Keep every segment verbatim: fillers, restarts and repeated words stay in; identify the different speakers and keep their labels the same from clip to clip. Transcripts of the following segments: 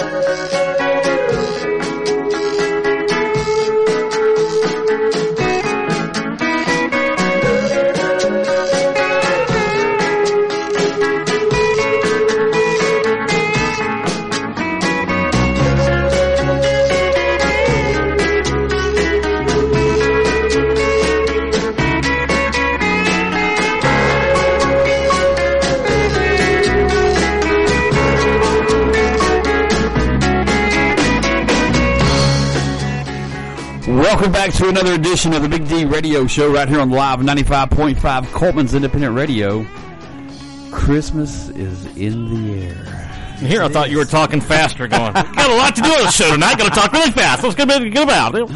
Speaker 1: Welcome back to another edition of the Big D Radio Show right here on Live ninety-five point five Coltman's Independent Radio. Christmas is in the air.
Speaker 2: Here, I thought you were talking faster, going, got a lot to do on the show tonight, got to talk really fast. Let's get about it.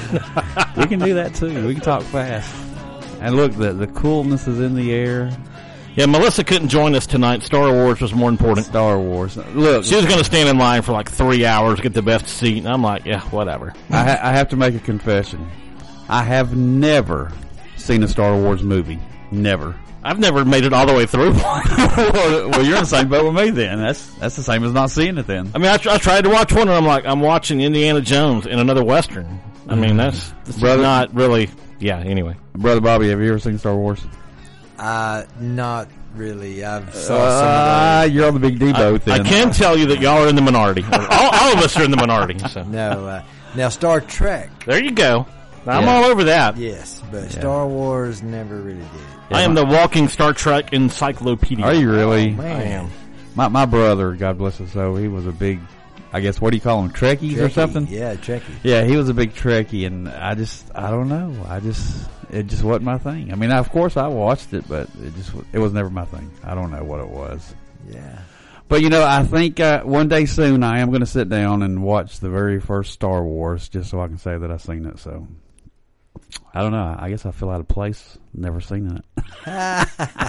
Speaker 1: We can do that, too. We can talk fast. And look, the, the coolness is in the air.
Speaker 2: Yeah, Melissa couldn't join us tonight. Star Wars was more important.
Speaker 1: Star Wars. Look,
Speaker 2: she was going to stand in line for like three hours to get the best seat, and I'm like, yeah, whatever.
Speaker 1: I, ha- I have to make a confession. I have never seen a Star Wars movie. Never.
Speaker 2: I've never made it all the way through.
Speaker 1: well, well, you're in the same boat with me then. That's that's the same as not seeing it then.
Speaker 2: I mean, I, tr- I tried to watch one, and I'm like, I'm watching Indiana Jones in another Western. I mean, that's, that's Brother, not really, yeah, anyway.
Speaker 1: Brother Bobby, have you ever seen Star Wars?
Speaker 3: Uh, not really. I've saw
Speaker 1: uh,
Speaker 3: some of those.
Speaker 1: You're on the Big D boat
Speaker 2: I,
Speaker 1: then.
Speaker 2: I can tell you that y'all are in the minority. all, all of us are in the minority. So.
Speaker 3: No. Uh, now, Star Trek.
Speaker 2: There you go. I'm
Speaker 3: yeah.
Speaker 2: all over that.
Speaker 3: Yes, but
Speaker 1: yeah.
Speaker 3: Star Wars never really did.
Speaker 2: Yeah, I am the walking Star Trek encyclopedia.
Speaker 1: Are you really?
Speaker 3: Oh, man.
Speaker 2: I am.
Speaker 1: My my brother, God bless his soul, he was a big, I guess, what do you call them, Trekkies
Speaker 3: Trekkie.
Speaker 1: or something?
Speaker 3: Yeah, Trekkie.
Speaker 1: Yeah, he was a big Trekkie, and I just, I don't know. I just, it just wasn't my thing. I mean, of course I watched it, but it just, it was never my thing. I don't know what it was.
Speaker 3: Yeah.
Speaker 1: But, you know, I think uh, one day soon I am going to sit down and watch the very first Star Wars just so I can say that I've seen it. So, I don't know. I guess I feel out of place. Never seen it.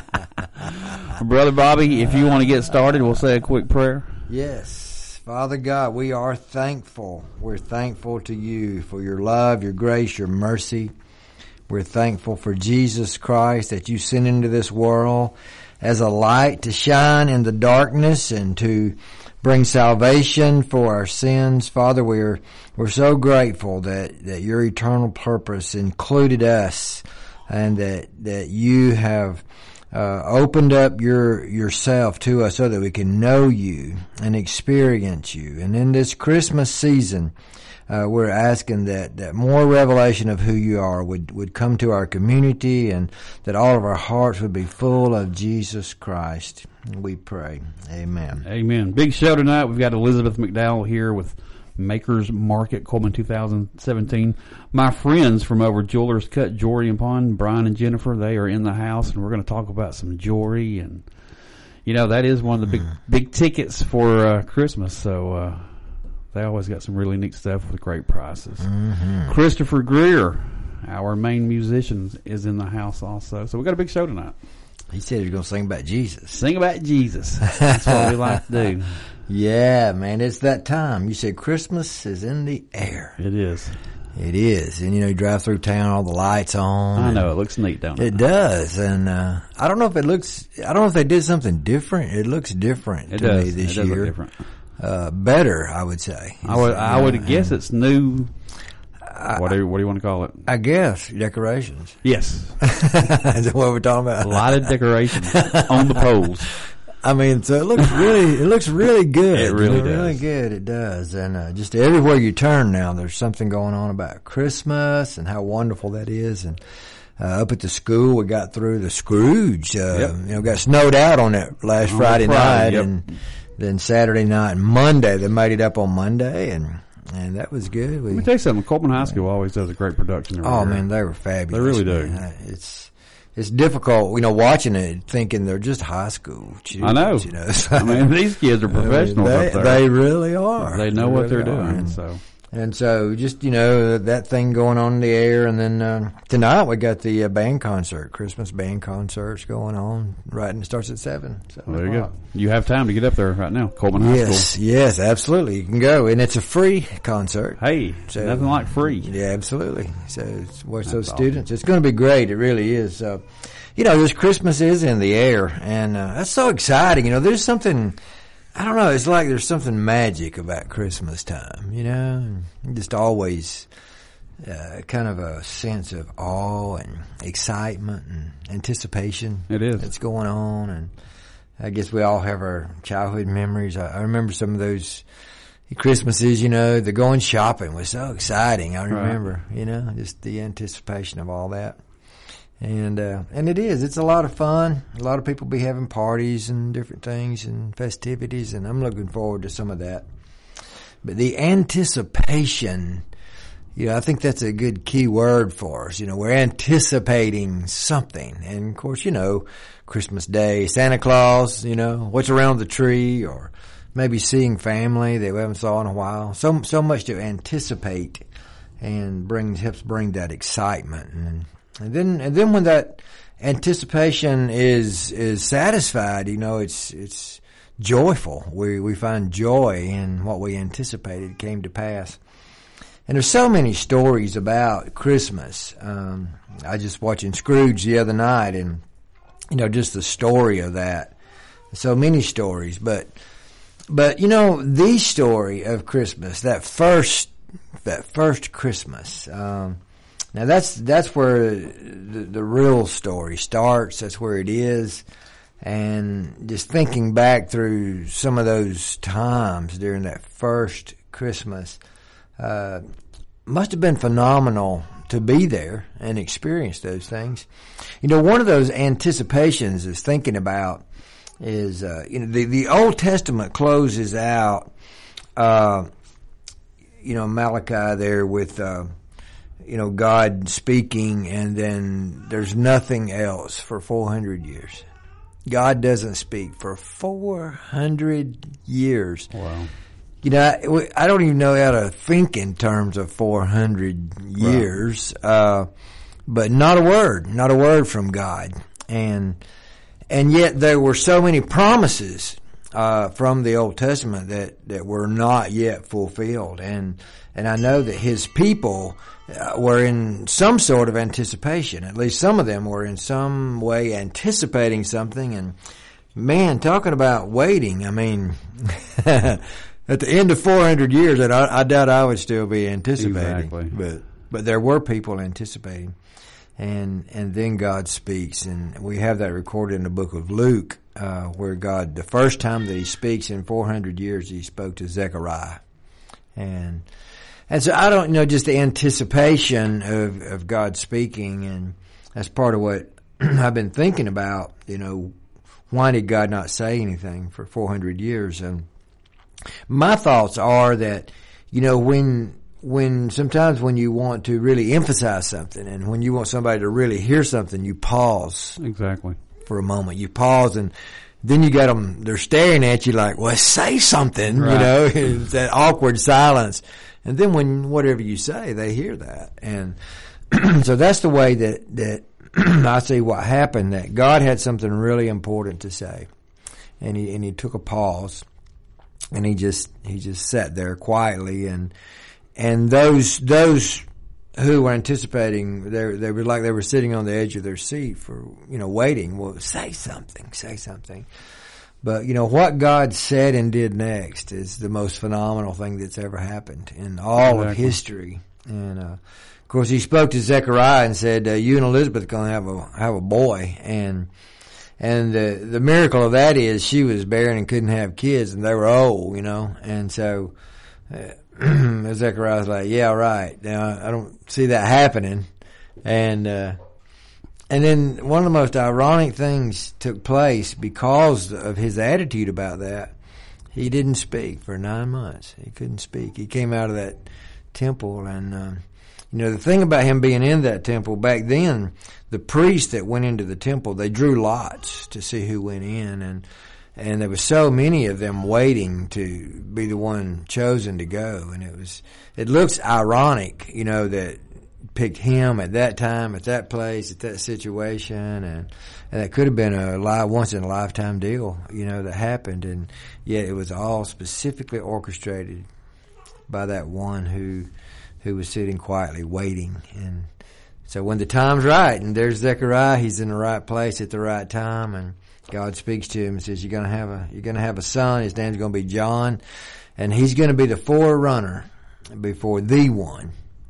Speaker 1: Brother Bobby, if you want to get started, we'll say a quick prayer.
Speaker 3: Yes. Father God, we are thankful. We're thankful to you for your love, your grace, your mercy. We're thankful for Jesus Christ that you sent into this world as a light to shine in the darkness and to bring salvation for our sins. Father, we're we're so grateful that, that your eternal purpose included us and that that you have uh, opened up your yourself to us so that we can know you and experience you. And in this Christmas season, Uh, we're asking that, that more revelation of who you are would, would come to our community and that all of our hearts would be full of Jesus Christ. We pray. Amen.
Speaker 1: Amen. Big show tonight. We've got Elizabeth McDowell here with Makers Market, Coleman two thousand seventeen. My friends from over Jewelers Cut Jewelry and Pawn, Brian and Jennifer, they are in the house, and we're going to talk about some jewelry. And, you know, that is one of the big, big tickets for uh, Christmas, so... Uh, They always got some really neat stuff with great prices.
Speaker 3: Mm-hmm.
Speaker 1: Christopher Greer, our main musician, is in the house also. So we got a big show tonight.
Speaker 3: He said he was going to sing about Jesus.
Speaker 1: Sing about Jesus. That's what we like to do.
Speaker 3: Yeah, man, it's that time. You said Christmas is in the air.
Speaker 1: It is.
Speaker 3: It is. And, you know, you drive through town, all the lights on.
Speaker 1: I know. It looks neat, don't it?
Speaker 3: It does. And uh, I don't know if it looks, I don't know if they did something different. It looks different
Speaker 1: it
Speaker 3: to
Speaker 1: does.
Speaker 3: me this
Speaker 1: it does
Speaker 3: year.
Speaker 1: Look different.
Speaker 3: Uh, better, I would say.
Speaker 1: I would, I would
Speaker 3: uh,
Speaker 1: guess it's new.
Speaker 3: I,
Speaker 1: What do you, what do you want to call it?
Speaker 3: I guess decorations.
Speaker 1: Yes.
Speaker 3: Is that what we're talking about?
Speaker 1: A lot of decorations on the poles.
Speaker 3: I mean, so it looks really, it looks really good.
Speaker 1: It really
Speaker 3: you know,
Speaker 1: does.
Speaker 3: Really good. It does. And uh, just everywhere you turn now, there's something going on about Christmas and how wonderful that is. And uh, up at the school, we got through the Scrooge. Uh,
Speaker 1: Yep.
Speaker 3: You know, got snowed out on that last
Speaker 1: On
Speaker 3: Friday,
Speaker 1: Friday,
Speaker 3: night,
Speaker 1: yep.
Speaker 3: and then Saturday night and Monday, they made it up on Monday, and and that was good. We,
Speaker 1: Let me tell you something. Coleman High School always does a great production every
Speaker 3: oh
Speaker 1: year.
Speaker 3: man, they were fabulous.
Speaker 1: They really do.
Speaker 3: man. It's it's difficult, you know, watching it, thinking they're just high school students.
Speaker 1: I know.
Speaker 3: You know,
Speaker 1: I mean, these kids are professionals
Speaker 3: they,
Speaker 1: up there.
Speaker 3: They really are.
Speaker 1: They know
Speaker 3: They
Speaker 1: what
Speaker 3: really
Speaker 1: they're
Speaker 3: are.
Speaker 1: doing.
Speaker 3: And,
Speaker 1: So
Speaker 3: and so, just, you know, that thing going on in the air. And then uh, tonight we got the uh, band concert, Christmas band concerts going on. Right, and it starts at seven. seven
Speaker 1: there you
Speaker 3: o'clock.
Speaker 1: go. You have time to get up there right now, Coleman High
Speaker 3: Yes,
Speaker 1: School.
Speaker 3: yes, absolutely. You can go, and it's a free concert.
Speaker 1: Hey,
Speaker 3: So-
Speaker 1: nothing like free.
Speaker 3: Yeah, absolutely. So it's what's
Speaker 1: That's
Speaker 3: those students. It's going to be great. It really is. So, you know, this Christmas is in the air, and uh, that's so exciting. You know, there's something I don't know. It's like there's something magic about Christmas time, you know. And just always uh, kind of a sense of awe and excitement and anticipation.
Speaker 1: It is.
Speaker 3: That's going on, and I guess we all have our childhood memories. I, I remember some of those Christmases. You know, the going shopping was so exciting. I remember, right. you know, just the anticipation of all that. And uh, and it is. It's a lot of fun. A lot of people be having parties and different things and festivities, and I'm looking forward to some of that. But the anticipation, you know, I think that's a good key word for us. You know, we're anticipating something. And, of course, you know, Christmas Day, Santa Claus, you know, what's around the tree, or maybe seeing family that we haven't saw in a while. So so much to anticipate, and brings helps bring that excitement. And And then, and then when that anticipation is is satisfied, you know, it's it's joyful. We we find joy in what we anticipated came to pass. And there's so many stories about Christmas. Um, I just watching Scrooge the other night, and you know, just the story of that. So many stories, but but you know, the story of Christmas, that first that first Christmas. Um, Now that's that's where the, the real story starts. That's where it is, and just thinking back through some of those times during that first Christmas, uh, must have been phenomenal to be there and experience those things. You know, one of those anticipations is thinking about is uh, you know the the Old Testament closes out, uh, you know, Malachi there with. Uh, You know, God speaking, and then there's nothing else for four hundred years. God doesn't speak for four hundred years.
Speaker 1: Wow.
Speaker 3: You know, I, I don't even know how to think in terms of four hundred years, right. uh, but not a word, not a word from God. And, and yet there were so many promises, uh, from the Old Testament that, that were not yet fulfilled. And, and I know that His people, Uh, were in some sort of anticipation. At least some of them were in some way anticipating something. And man, talking about waiting, I mean, at the end of four hundred years, and I, I doubt I would still be anticipating.
Speaker 1: Exactly.
Speaker 3: But but there were people anticipating, and and then God speaks, and we have that recorded in the book of Luke, uh, where God, the first time that He speaks in four hundred years, He spoke to Zechariah, and. And so I don't know, just the anticipation of, of God speaking, and that's part of what I've been thinking about, you know, why did God not say anything for four hundred years? And my thoughts are that, you know, when, when sometimes when you want to really emphasize something, and when you want somebody to really hear something, you pause.
Speaker 1: Exactly.
Speaker 3: For a moment. You pause, and then you got them, they're staring at you like, well, say something, right. You know, it's that awkward silence. And then when whatever you say, they hear that. And so that's the way that, that I see what happened, that God had something really important to say. And he, and he took a pause, and he just, he just sat there quietly, and, and those, those who were anticipating, they, they were like they were sitting on the edge of their seat for, you know, waiting. Well, say something, say something. But, you know, what God said and did next is the most phenomenal thing that's ever happened in all exactly. of history. And, uh, of course, He spoke to Zechariah and said, uh, you and Elizabeth are going to have a, have a boy. And, and the, the miracle of that is she was barren and couldn't have kids, and they were old, you know. And so, uh, Zechariah's like, yeah, right. Now, I don't see that happening. And, uh, And then one of the most ironic things took place because of his attitude about that. He didn't speak for nine months. He couldn't speak. He came out of that temple, and uh, you know, the thing about him being in that temple back then, the priests that went into the temple, they drew lots to see who went in, and and there were so many of them waiting to be the one chosen to go, and it was it looks ironic, you know, that picked him at that time, at that place, at that situation, and, and it could have been a li- once in a lifetime deal, you know, that happened, and yet it was all specifically orchestrated by that one who who was sitting quietly waiting. And so when the time's right, and there's Zechariah, he's in the right place at the right time, and God speaks to him and says, "You're going to have a you're going to have a son. His name's going to be John, and he's going to be the forerunner before the one."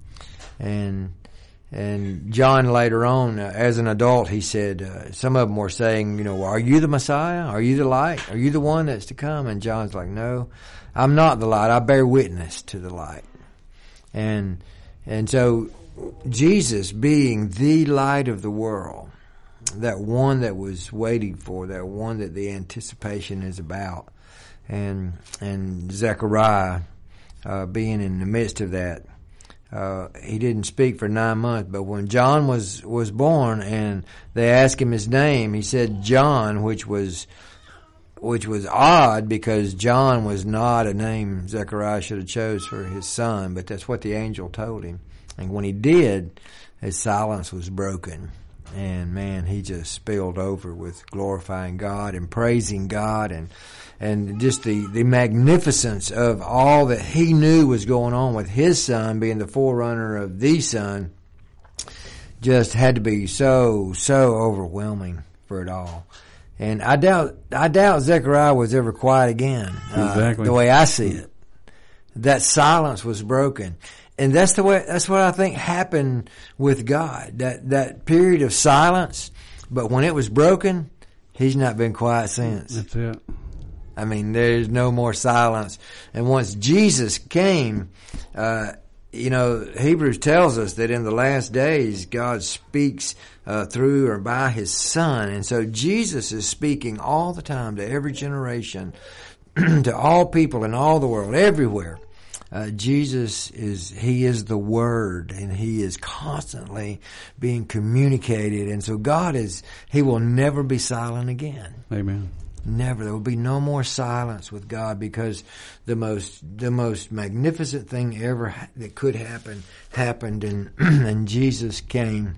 Speaker 3: And and John later on, uh, as an adult, he said, uh, some of them were saying, you know, "Are you the Messiah? Are you the light? Are you the one that's to come?" And John's like, "No, I'm not the light. I bear witness to the light." And and so Jesus being the light of the world, that one that was waiting for, that one that the anticipation is about, and and Zechariah uh, being in the midst of that, uh, he didn't speak for nine months. But when John was was born and they asked him his name, he said John, which was which was odd because John was not a name Zechariah should have chose for his son, but that's what the angel told him. And when he did, his silence was broken. And man, he just spilled over with glorifying God and praising God and and just the, the magnificence of all that he knew was going on with his son being the forerunner of the son just had to be so, so overwhelming for it all. And I doubt, I doubt Zechariah was ever quiet again.
Speaker 1: Exactly.
Speaker 3: Uh, the way I see it. That silence was broken. And that's the way, that's what I think happened with God. That, that period of silence, but when it was broken, he's not been quiet since.
Speaker 1: That's it.
Speaker 3: I mean, there's no more silence. And once Jesus came, uh, you know, Hebrews tells us that in the last days, God speaks uh, through or by his son. And so Jesus is speaking all the time to every generation, to all people in all the world, everywhere. Uh, Jesus is, he is the Word, and he is constantly being communicated. And so God is, he will never be silent again.
Speaker 1: Amen.
Speaker 3: Never. There will be no more silence with God, because the most, the most magnificent thing ever ha- that could happen, happened, and, and Jesus came.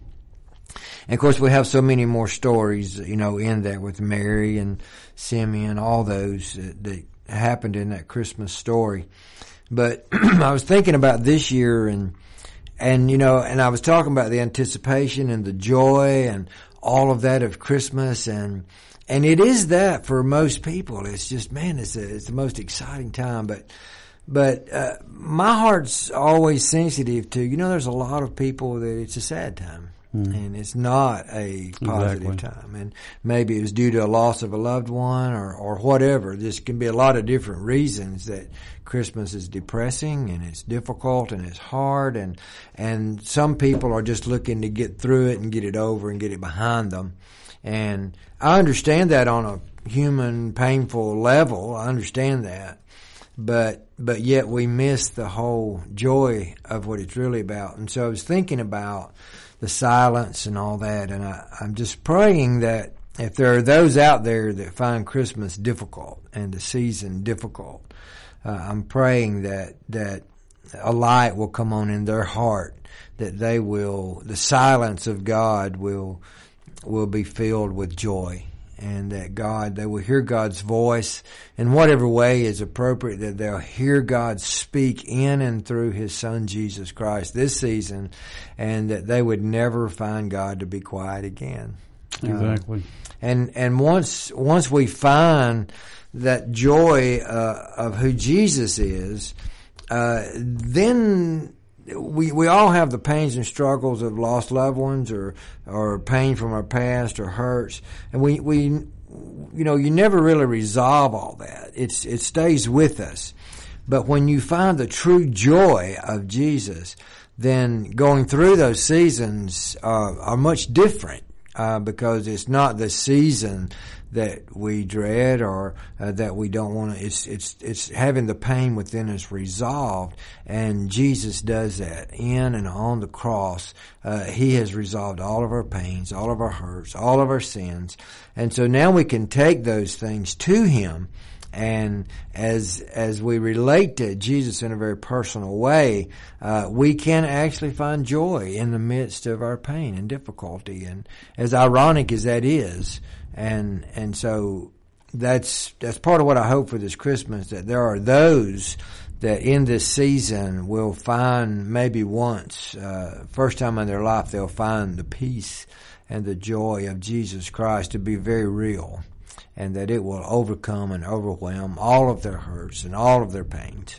Speaker 3: And of course we have so many more stories, you know, in that with Mary and Simeon, all those that, that happened in that Christmas story. But I was thinking about this year, and, and, you know, and I was talking about the anticipation and the joy and all of that of Christmas, and, and it is that for most people. It's just, man, it's a, it's the most exciting time. But, but, uh, my heart's always sensitive to, you know, there's a lot of people that it's a sad time. Mm. And it's not a positive
Speaker 1: exactly.
Speaker 3: time. And maybe it was due to a loss of a loved one or, or whatever. There can be a lot of different reasons that Christmas is depressing and it's difficult and it's hard. And, and some people are just looking to get through it and get it over and get it behind them. And I understand that on a human, painful level. I understand that. But, but yet we miss the whole joy of what it's really about. And so I was thinking about the silence and all that, and I, I'm just praying that if there are those out there that find Christmas difficult and the season difficult, uh, I'm praying that that a light will come on in their heart, that they will, the silence of God will will be filled with joy, and that God, they will hear God's voice in whatever way is appropriate, that they'll hear God speak in and through his son Jesus Christ this season, and that they would never find God to be quiet again.
Speaker 1: Exactly.
Speaker 3: Uh, and, and once, once we find that joy, uh, of who Jesus is, uh, then we, we all have the pains and struggles of lost loved ones, or, or pain from our past, or hurts. And we, we, you know, you never really resolve all that. It's, it stays with us. But when you find the true joy of Jesus, then going through those seasons, uh, are much different, uh, because it's not the season that we dread or uh, that we don't want to. It's it's it's having the pain within us resolved, and Jesus does that in and on the cross. Uh, he has resolved all of our pains, all of our hurts, all of our sins, and so now we can take those things to him. And as as we relate to Jesus in a very personal way, uh, we can actually find joy in the midst of our pain and difficulty. And as ironic as that is, and and so that's that's part of what I hope for this Christmas, that there are those that in this season will find, maybe once, uh, first time in their life, they'll find the peace and the joy of Jesus Christ to be very real. and that it will overcome and overwhelm all of their hurts and all of their pains.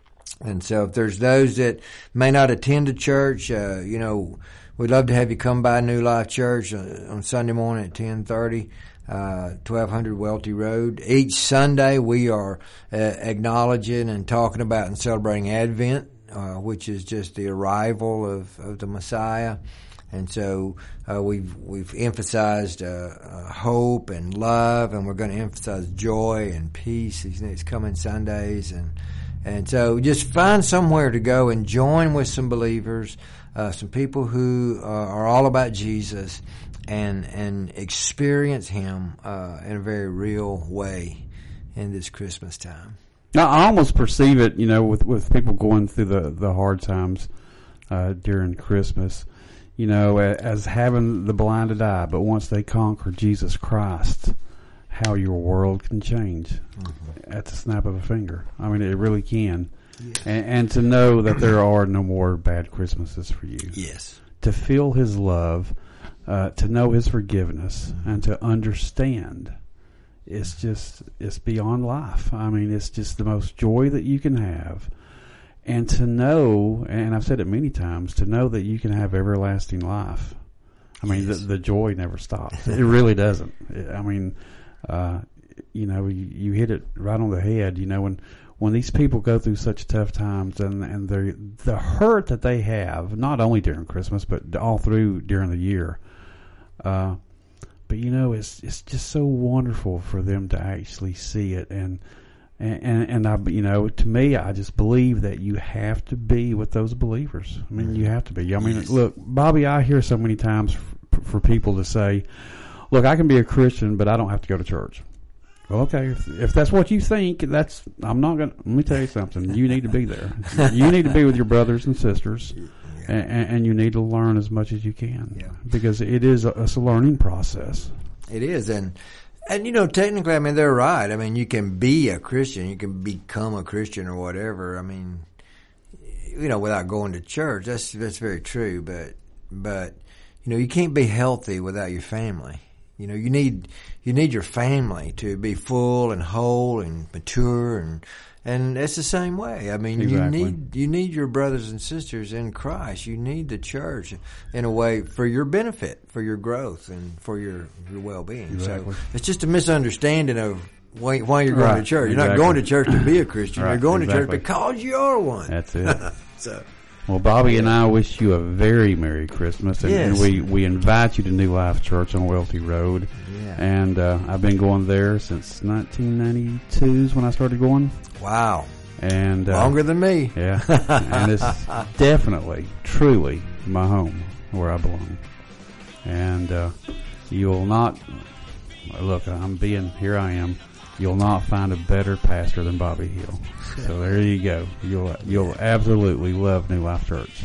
Speaker 3: And so if there's those that may not attend a church, uh, you know, we'd love to have you come by New Life Church uh, on Sunday morning at ten thirty. Uh, twelve hundred Welty Road. Each Sunday we are uh, acknowledging and talking about and celebrating Advent, uh, which is just the arrival of, of the Messiah. And so uh, we've we've emphasized uh, uh, hope and love, and we're going to emphasize joy and peace these next coming Sundays. And and so just find somewhere to go and join with some believers, uh, some people who uh, are all about Jesus, and and experience Him uh, in a very real way in this Christmas time.
Speaker 1: Now, I almost perceive it, you know, with, with people going through the, the hard times uh, during Christmas, you know, as having the blinded eye. But once they conquer Jesus Christ, how your world can change mm-hmm. at the snap of a finger. I mean, it really can. Yes. And, and to know that there are no more bad Christmases for you.
Speaker 3: Yes.
Speaker 1: To feel His love. Uh, to know His forgiveness and to understand, it's just, it's beyond life. I mean, it's just the most joy that you can have. And to know, and I've said it many times, to know that you can have everlasting life. I mean, yes. the, the joy never stops. It really doesn't. I mean, uh, you know, you, you hit it right on the head. You know, when, when these people go through such tough times and, and the the hurt that they have, not only during Christmas, but all through during the year, Uh, but you know, it's it's just so wonderful for them to actually see it, and and and I, you know, to me, I just believe that you have to be with those believers. I mean, you have to be. I mean, yes. Look, Bobby, I hear so many times f- for people to say, "Look, I can be a Christian, but I don't have to go to church." Well, okay, if, if that's what you think, that's I'm not gonna. Let me tell you something. You need to be there. You need to be with your brothers and sisters. And, and you need to learn as much as you can,
Speaker 3: yeah.
Speaker 1: because it is a, it's a learning process.
Speaker 3: It is, and and you know, technically, I mean, they're right. I mean, you can be a Christian, you can become a Christian or whatever. I mean, you know, without going to church. That's that's very true. But but you know, you can't be healthy without your family. You know, you need you need your family to be full and whole and mature, and and it's the same way. I mean,
Speaker 1: exactly.
Speaker 3: you need you need your brothers and sisters in Christ. You need the church in a way for your benefit, for your growth, and for your your well being.
Speaker 1: Exactly.
Speaker 3: So it's just a misunderstanding of why, why you're going
Speaker 1: right.
Speaker 3: to church. You're
Speaker 1: exactly.
Speaker 3: not going to church to be a Christian.
Speaker 1: right.
Speaker 3: You're going
Speaker 1: exactly.
Speaker 3: to church because you are one.
Speaker 1: That's it.
Speaker 3: so.
Speaker 1: Well, Bobby and I wish you a very Merry Christmas, and,
Speaker 3: yes.
Speaker 1: and we, we invite you to New Life Church on Welty Road.
Speaker 3: Yeah.
Speaker 1: And uh, I've been going there since nineteen ninety-two is when I started going.
Speaker 3: Wow.
Speaker 1: And uh,
Speaker 3: longer than me.
Speaker 1: Yeah. And it's definitely, truly my home where I belong. And uh, you'll not, look, I'm being, here I am. You'll not find a better pastor than Bobby Hill. So there you go. You'll you'll absolutely love New Life Church.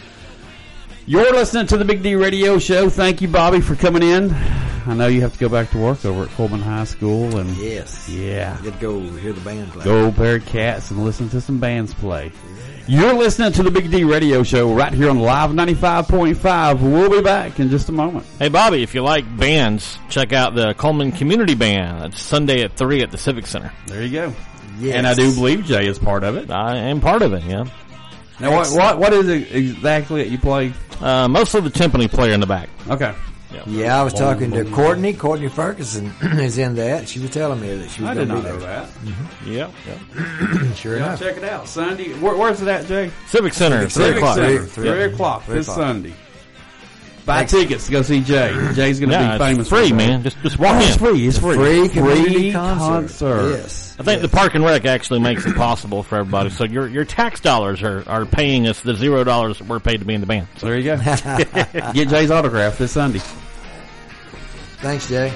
Speaker 1: You're listening to the Big D Radio Show. Thank you, Bobby, for coming in. I know you have to go back to work over at Coleman High School, and
Speaker 3: yes,
Speaker 1: yeah,
Speaker 3: I get to go hear the band play.
Speaker 1: Go Bearcats and listen to some bands play. You're listening to the Big D Radio Show right here on Live ninety-five point five. We'll be back in just a moment.
Speaker 2: Hey, Bobby, if you like bands, check out the Coleman Community Band. It's Sunday at three at the Civic Center.
Speaker 1: There you go.
Speaker 3: Yes.
Speaker 1: And I do believe Jay is part of it.
Speaker 2: I am part of it, yeah.
Speaker 1: Now, what what, what is it exactly that you play?
Speaker 2: Uh, mostly the timpani player in the back.
Speaker 1: Okay.
Speaker 2: Yep.
Speaker 3: Yeah, I was talking to Courtney. Courtney Ferguson is in that. She was telling me that she was
Speaker 1: I
Speaker 3: going
Speaker 1: did
Speaker 3: to
Speaker 1: not
Speaker 3: be
Speaker 1: know
Speaker 3: there.
Speaker 1: that.
Speaker 2: Mm-hmm. Yep. yep.
Speaker 3: Sure
Speaker 1: Yeah,
Speaker 3: enough.
Speaker 1: check it out. Sunday. Where, where's it at, Jay?
Speaker 2: Civic Center,
Speaker 3: Civic
Speaker 2: three
Speaker 3: Civic
Speaker 2: o'clock.
Speaker 3: Center.
Speaker 1: Three,
Speaker 3: Three-
Speaker 1: three o'clock
Speaker 3: three
Speaker 1: this
Speaker 3: o'clock.
Speaker 1: Sunday. Buy
Speaker 3: Thanks.
Speaker 1: tickets to go see Jay. Jay's going to
Speaker 2: Yeah,
Speaker 1: be famous.
Speaker 2: it's free,
Speaker 1: for that.
Speaker 2: man. Just just walk
Speaker 1: Oh,
Speaker 2: in.
Speaker 1: it's free. It's free.
Speaker 3: Free community
Speaker 1: Free
Speaker 3: concert.
Speaker 1: concert.
Speaker 3: Yes.
Speaker 2: I think
Speaker 3: yes.
Speaker 2: the Park and Rec actually makes it possible for everybody. So your your tax dollars are, are paying us the zero dollars that we're paid to be in the band.
Speaker 1: So there you go. Get Jay's autograph this Sunday.
Speaker 3: Thanks, Jay.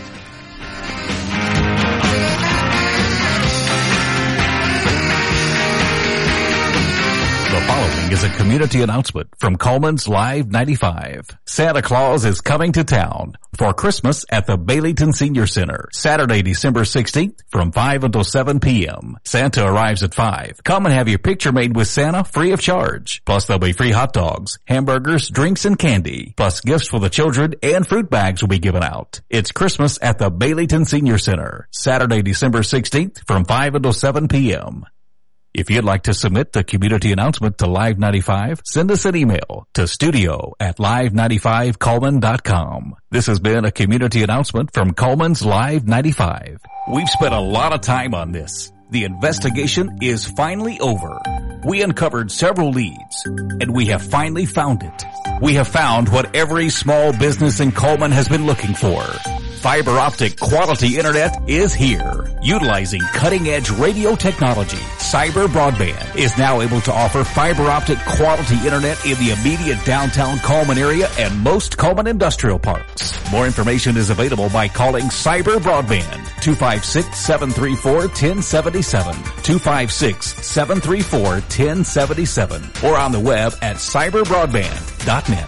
Speaker 4: The following following is a community announcement from Coleman's Live ninety-five. Santa Claus is coming to town for Christmas at the Baileyton Senior Center, Saturday, December sixteenth from five until seven p.m. Santa arrives at five. Come and have your picture made with Santa free of charge. Plus there'll be free hot dogs, hamburgers, drinks, and candy. Plus gifts for the children and fruit bags will be given out. It's Christmas at the Baileyton Senior Center, Saturday, December sixteenth from five until seven p.m. If you'd like to submit the community announcement to Live ninety-five, send us an email to studio at live ninety-five coleman dot com. This has been a community announcement from Coleman's Live ninety-five. We've spent a lot of time on this. The investigation is finally over. We uncovered several leads, and we have finally found it. We have found what every small business in Coleman has been looking for. Fiber optic quality internet is here. Utilizing cutting-edge radio technology, Cyber Broadband is now able to offer fiber optic quality internet in the immediate downtown Coleman area and most Coleman industrial parks. More information is available by calling Cyber Broadband, two five six, seven three four, one zero seven seven, two five six, seven three four, one zero seven seven, or on the web at cyber broadband dot net.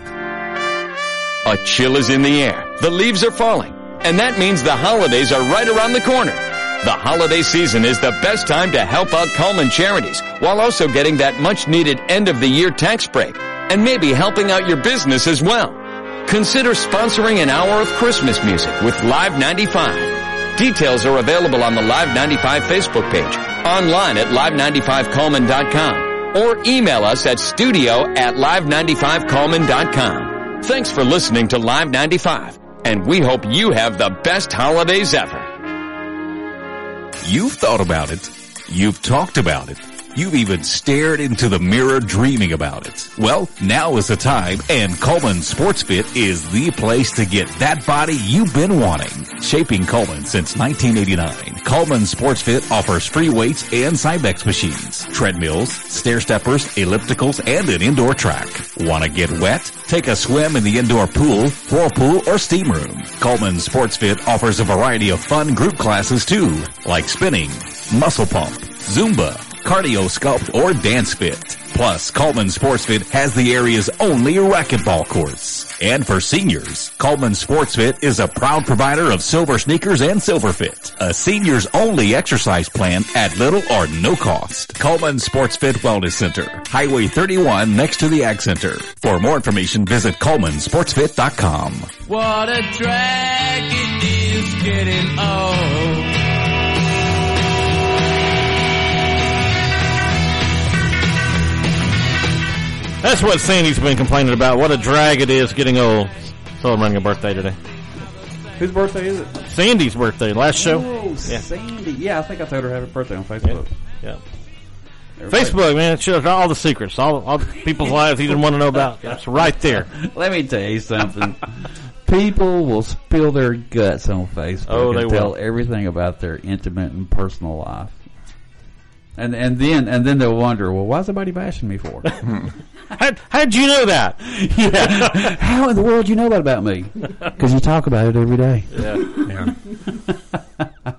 Speaker 5: A chill is in the air. The leaves are falling. And that means the holidays are right around the corner. The holiday season is the best time to help out Coleman charities while also getting that much-needed end-of-the-year tax break and maybe helping out your business as well. Consider sponsoring an hour of Christmas music with Live ninety-five. Details are available on the Live ninety-five Facebook page, online at live ninety-five coleman dot com, or email us at studio at live ninety-five coleman dot com. Thanks for listening to Live ninety-five, and we hope you have the best holidays ever.
Speaker 4: You've thought about it. You've talked about it. You've even stared into the mirror dreaming about it. Well, now is the time, and Coleman Sports Fit is the place to get that body you've been wanting. Shaping Coleman since nineteen eighty-nine, Coleman Sports Fit offers free weights and Cybex machines, treadmills, stair steppers, ellipticals, and an indoor track. Want to get wet? Take a swim in the indoor pool, whirlpool, or steam room. Coleman Sports Fit offers a variety of fun group classes too, like spinning, muscle pump, Zumba, cardio sculpt, or dance fit. Plus, Coleman Sports Fit has the area's only racquetball courts. And for seniors, Coleman Sports Fit is a proud provider of silver sneakers and silver fit, a seniors only exercise plan at little or no cost. Coleman Sports Fit Wellness Center, Highway thirty-one next to the Ag Center. For more information, visit coleman sports fit dot com.
Speaker 6: What a drag it is getting old.
Speaker 2: That's what Sandy's been complaining about. What a drag it is getting old. Celebrating a birthday today.
Speaker 1: Whose birthday is it?
Speaker 2: Sandy's birthday. Last show.
Speaker 1: Oh,
Speaker 2: yeah.
Speaker 1: Sandy. Yeah, I think I told her happy birthday on Facebook.
Speaker 2: Yeah. yeah. Facebook, man, it shows all the secrets, all, all the people's lives you didn't want to know about. That's right there.
Speaker 1: Let me tell you something. People will spill their guts on Facebook
Speaker 2: oh, they
Speaker 1: and tell
Speaker 2: will.
Speaker 1: everything about their intimate and personal life. And and then and then they'll wonder, well, why is somebody bashing me for?
Speaker 2: how how'd you know that?
Speaker 1: Yeah. How in the world do you know that about me? Because you talk about it every day.
Speaker 2: Yeah.
Speaker 1: yeah.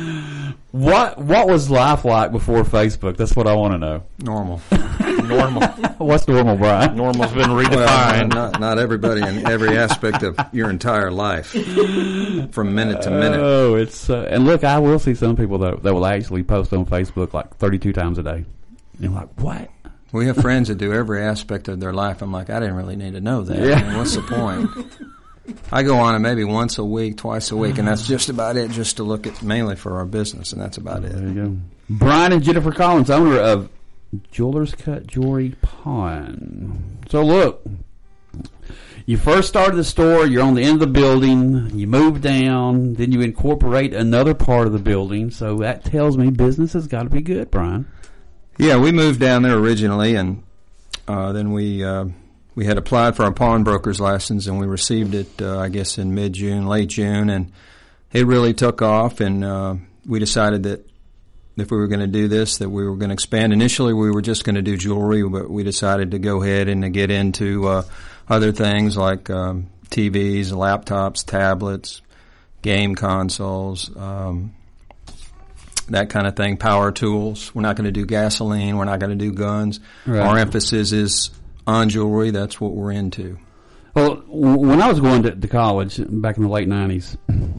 Speaker 1: What what was life like before Facebook? That's what I want to know.
Speaker 7: Normal.
Speaker 2: Normal.
Speaker 1: What's normal, Brian?
Speaker 2: Normal's been redefined.
Speaker 7: Well, not, not everybody in every aspect of your entire life, from minute to minute.
Speaker 1: Oh, it's uh, and look, I will see some people that that will actually post on Facebook like thirty-two times a day. And I'm like, what?
Speaker 7: We have friends that do every aspect of their life. I'm like, I didn't really need to know that.
Speaker 1: Yeah.
Speaker 7: I mean, what's the point? I go on it maybe once a week, twice a week, and that's just about it, just to look at mainly for our business, and that's about it.
Speaker 1: There you go. Brian and Jennifer Collins, owner of Jewelers Cut Jewelry Pawn. So look, you first started the store, you're on the end of the building, you move down, then you incorporate another part of the building, so that tells me business has got to be good, Brian.
Speaker 7: Yeah, we moved down there originally, and uh, then we... Uh, We had applied for our pawnbroker's license, and we received it, uh, I guess, in mid-June, late June, and it really took off, and uh, we decided that if we were going to do this, that we were going to expand. Initially, we were just going to do jewelry, but we decided to go ahead and to get into uh, other things like um, T Vs, laptops, tablets, game consoles, um, that kind of thing, power tools. We're not going to do gasoline. We're not going to do guns.
Speaker 1: Right.
Speaker 7: Our emphasis is on jewelry. That's what we're into.
Speaker 1: Well, w- when I was going to, to college back in the late nineties,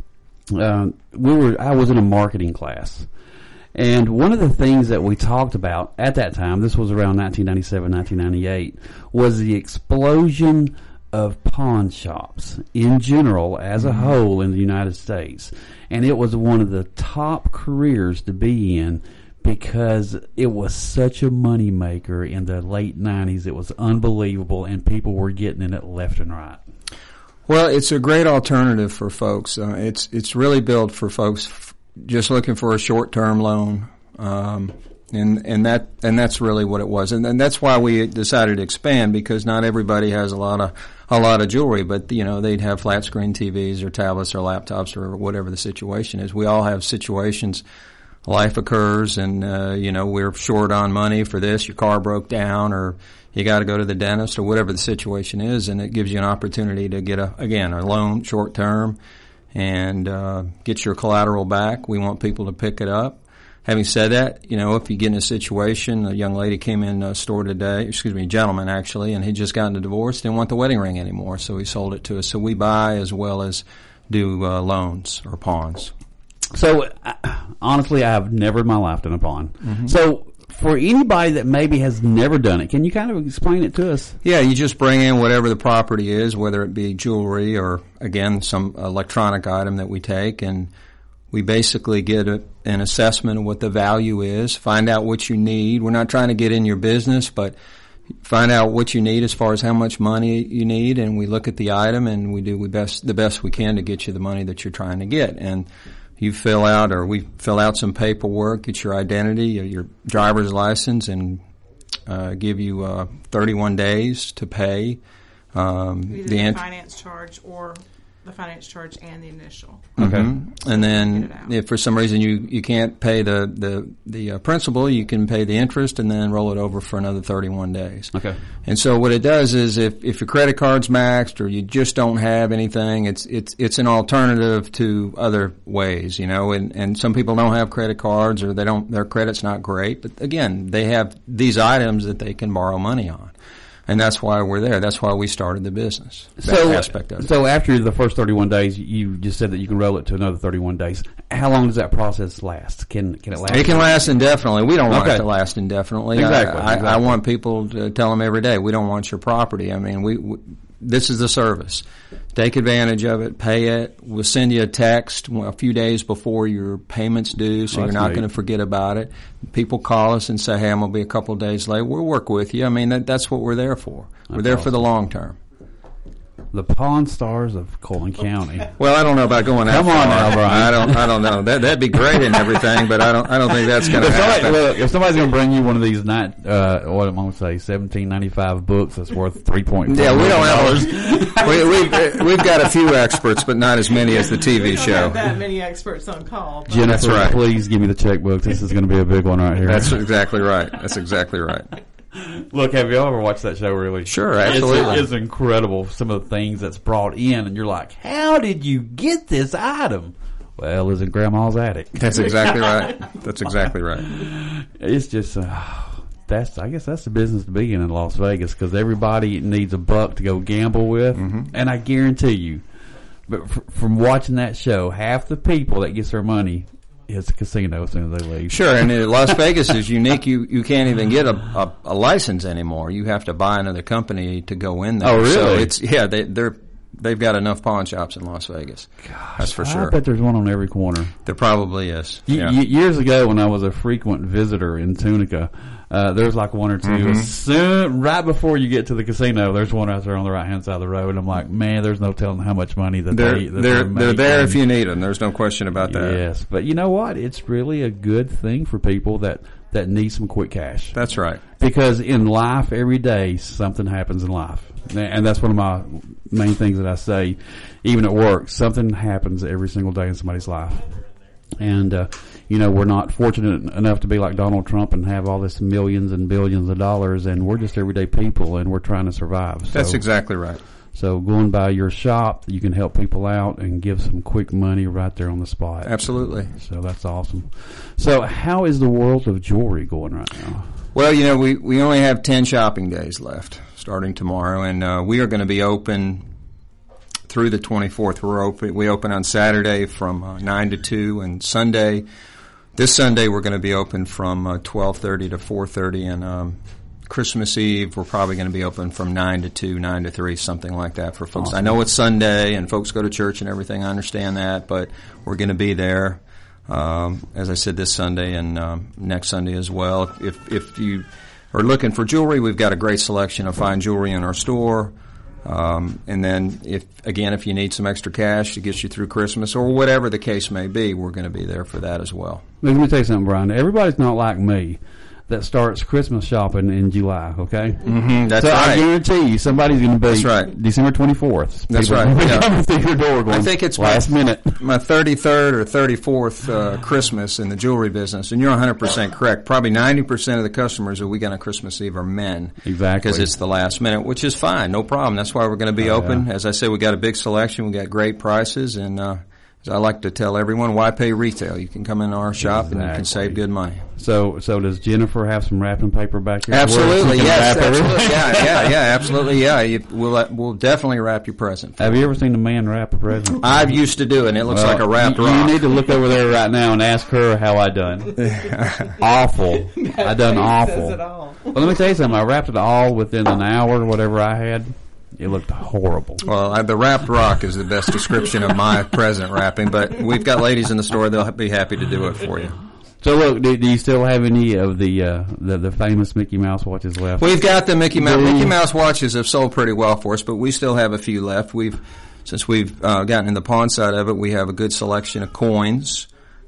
Speaker 1: uh, we were I was in a marketing class. And one of the things that we talked about at that time, this was around nineteen ninety-seven, nineteen ninety-eight, was the explosion of pawn shops in general as a whole in the United States. And it was one of the top careers to be in because it was such a money maker in the late nineties. It was unbelievable, and people were getting in it left and right.
Speaker 7: Well, it's a great alternative for folks. Uh, it's it's really built for folks f- just looking for a short-term loan, um, and and that and that's really what it was, and, and that's why we decided to expand, because not everybody has a lot of a lot of jewelry, but you know they'd have flat screen T Vs or tablets or laptops or whatever the situation is. We all have situations. Life occurs, and uh, you know we're short on money for this. Your car broke down, or you got to go to the dentist, or whatever the situation is, and it gives you an opportunity to get a again a loan short term, and uh, get your collateral back. We want people to pick it up. Having said that, you know if you get in a situation, a young lady came in the store today, excuse me, a gentleman actually, and he'd just gotten a divorce, didn't want the wedding ring anymore, so he sold it to us. So we buy as well as do uh, loans or pawns.
Speaker 1: So, uh, honestly, I have never in my life done a pawn.
Speaker 7: Mm-hmm.
Speaker 1: So, for anybody that maybe has never done it, can you kind of explain it to us?
Speaker 7: Yeah, you just bring in whatever the property is, whether it be jewelry or, again, some electronic item that we take, and we basically get a, an assessment of what the value is, find out what you need. We're not trying to get in your business, but find out what you need as far as how much money you need, and we look at the item, and we do we best the best we can to get you the money that you're trying to get. And you fill out, or we fill out some paperwork, get your identity, your driver's license, and uh, give you uh, thirty-one days to pay. Um,
Speaker 8: Either
Speaker 7: the
Speaker 8: the
Speaker 7: ant-
Speaker 8: finance charge or the finance charge and the initial.
Speaker 1: Okay.
Speaker 7: Mm-hmm. And then if for some reason you, you can't pay the, the, the uh, principal, you can pay the interest and then roll it over for another thirty-one days.
Speaker 1: Okay.
Speaker 7: And so what it does is if, if your credit card's maxed or you just don't have anything, it's, it's, it's an alternative to other ways, you know, and, and some people don't have credit cards or they don't, their credit's not great, but again, they have these items that they can borrow money on. And that's why we're there. That's why we started the business. That
Speaker 1: So,
Speaker 7: aspect of it.
Speaker 1: so after the first thirty-one days, you just said that you can roll it to another thirty-one days. How long does that process last? Can can it last?
Speaker 7: It can last indefinitely. We don't want
Speaker 1: Okay.
Speaker 7: it to last indefinitely.
Speaker 1: Exactly,
Speaker 7: I, I,
Speaker 1: exactly.
Speaker 7: I want people to tell them every day, we don't want your property. I mean, we, we this is the service. Take advantage of it. Pay it. We'll send you a text a few days before your payment's due, so
Speaker 1: Oh,
Speaker 7: you're
Speaker 1: that's
Speaker 7: not
Speaker 1: neat.
Speaker 7: going to forget about it. People call us and say, hey, I'm going to be a couple of days late. We'll work with you. I mean, that, that's what we're there for. We're
Speaker 1: That's
Speaker 7: there for
Speaker 1: awesome.
Speaker 7: the long term.
Speaker 1: The Pawn Stars of Colon County.
Speaker 7: Well, I don't know about going that
Speaker 1: Come on
Speaker 7: far.
Speaker 1: now, Brian.
Speaker 7: I don't. I don't know. That that'd be great and everything, but I don't. I don't think that's going to
Speaker 1: If, somebody,
Speaker 7: happen.
Speaker 1: look, if somebody's going to bring you one of these, night, uh, what am I going to say, seventeen ninety-five books that's worth three point four
Speaker 7: Yeah, we don't
Speaker 1: dollars.
Speaker 7: have. we, we've we've got a few experts, but not as many as the T V
Speaker 8: We don't
Speaker 7: show.
Speaker 8: have that many experts on call. But
Speaker 1: Jennifer,
Speaker 7: That's right.
Speaker 1: please give me the checkbook. This is going to be a big one right here.
Speaker 7: That's exactly right. That's exactly right.
Speaker 1: Look, have you ever watched that show, really?
Speaker 7: Sure,
Speaker 1: It's-
Speaker 7: absolutely.
Speaker 1: It's, incredible, some of the things that's brought in, and you're like, how did you get this item? Well, it's in Grandma's attic.
Speaker 7: That's exactly right. That's exactly right.
Speaker 1: It's just, uh, that's I guess that's the business to be in in Las Vegas, because everybody needs a buck to go gamble with,
Speaker 7: Mm-hmm.
Speaker 1: and I guarantee you, but f- from watching that show, half the people that gets their money is a casino as soon as they leave.
Speaker 7: Sure, and uh, Las Vegas is unique. You you can't even get a, a, a license anymore. You have to buy another company to go in there.
Speaker 1: Oh, really?
Speaker 7: So it's yeah, they they're they've got enough pawn shops in Las Vegas. That's for
Speaker 1: I
Speaker 7: sure.
Speaker 1: bet there's one on every corner.
Speaker 7: There probably is.
Speaker 1: Y-
Speaker 7: Yeah.
Speaker 1: y- years ago, when I was a frequent visitor in Tunica, uh, there's like one or two.
Speaker 7: Mm-hmm.
Speaker 1: As soon, right before you get to the casino, there's one out there on the right hand side of the road. I'm like, man, there's no telling how much money that
Speaker 7: They're
Speaker 1: they that
Speaker 7: they're
Speaker 1: they
Speaker 7: they're
Speaker 1: make.
Speaker 7: there
Speaker 1: And-
Speaker 7: if you need them. There's no question about that.
Speaker 1: Yes, but you know what? It's really a good thing for people that that need some quick cash,
Speaker 7: That's right.
Speaker 1: because in life, every day something happens in life, and that's one of my main things that I say. Even at work, something happens every single day in somebody's life. And, uh, you know, we're not fortunate enough to be like Donald Trump and have all this millions and billions of dollars, and we're just everyday people, and we're trying to survive. So,
Speaker 7: That's exactly right.
Speaker 1: So going by your shop, you can help people out and give some quick money right there on the spot.
Speaker 7: Absolutely.
Speaker 1: So that's awesome. So how is the world of jewelry going right now?
Speaker 7: Well, you know, we, we only have ten shopping days left starting tomorrow, and uh, we are going to be open through the twenty-fourth. We're open. We open on Saturday from uh, nine to two, and Sunday, this Sunday, we're going to be open from uh, twelve thirty to four thirty, and um, Christmas Eve, we're probably going to be open from nine to two, nine to three, something like that for folks. Awesome. I know it's Sunday, and folks go to church and everything. I understand that, but we're going to be there. Um, as I said, this Sunday and um, next Sunday as well. If if you are looking for jewelry, we've got a great selection of fine jewelry in our store. Um, and then, if again, if you need some extra cash to get you through Christmas or whatever the case may be, we're going to be there for that as well.
Speaker 1: Let me tell you something, Brian. Everybody's not like me that starts Christmas shopping in July, okay?
Speaker 7: Mm-hmm, that's
Speaker 1: so
Speaker 7: right.
Speaker 1: I guarantee you somebody's going to be
Speaker 7: that's right.
Speaker 1: December twenty-fourth.
Speaker 7: That's
Speaker 1: People
Speaker 7: right. Yeah.
Speaker 1: coming through your door going,
Speaker 7: I think it's
Speaker 1: last
Speaker 7: my,
Speaker 1: minute.
Speaker 7: my thirty-third or thirty-fourth uh, Christmas in the jewelry business, and you're one hundred percent correct. Probably ninety percent of the customers that we get on Christmas Eve are men.
Speaker 1: Exactly.
Speaker 7: Because it's the last minute, which is fine, no problem. That's why we're going to be oh, open.
Speaker 1: Yeah.
Speaker 7: As I said, we got a big selection. We got great prices, and uh, as I like to tell everyone, why pay retail? You can come in our shop
Speaker 1: exactly.
Speaker 7: and you can save good money.
Speaker 1: So, so does Jennifer have some wrapping paper back here?
Speaker 7: Absolutely, yes, absolutely, yeah, yeah, yeah, absolutely, yeah. You, we'll uh, we'll definitely wrap your present.
Speaker 1: Have you ever seen a man wrap a present?
Speaker 7: I've used to do it, and it looks
Speaker 1: well,
Speaker 7: like a wrapped
Speaker 1: you,
Speaker 7: rock.
Speaker 1: You need to look over there right now and ask her how I done. Awful. I done awful. Well, let me tell you something. I wrapped it all within an hour, whatever I had. It looked horrible.
Speaker 7: Well, I, the wrapped rock is the best description of my present wrapping, but we've got ladies in the store. They'll be happy to do it for you.
Speaker 1: So look, do, do you still have any of the, uh, the the famous Mickey Mouse watches left?
Speaker 7: We've got the Mickey Mouse. Mickey Mouse watches have sold pretty well for us, but we still have a few left. We've since we've uh, gotten in the pawn side of it, we have a good selection of coins.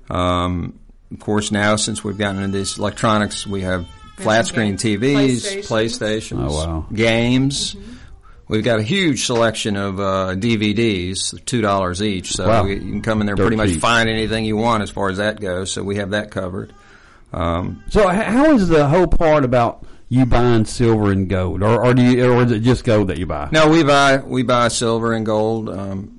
Speaker 7: Um, of course, now since we've gotten into these electronics, we have flat screen T Vs,
Speaker 8: PlayStation.
Speaker 7: PlayStations,
Speaker 1: oh, wow.
Speaker 7: games.
Speaker 8: Mm-hmm.
Speaker 7: We've got a huge selection of uh, D V Ds, two dollars each. So
Speaker 1: wow.
Speaker 7: we, you can come in there
Speaker 1: Dirt
Speaker 7: pretty much
Speaker 1: cheap.
Speaker 7: find anything you want as far as that goes. So we have that covered. Um,
Speaker 1: so h- how is the whole part about you buying silver and gold, or, or do you, or is it just gold that you buy?
Speaker 7: no, we buy we buy silver and gold. Um,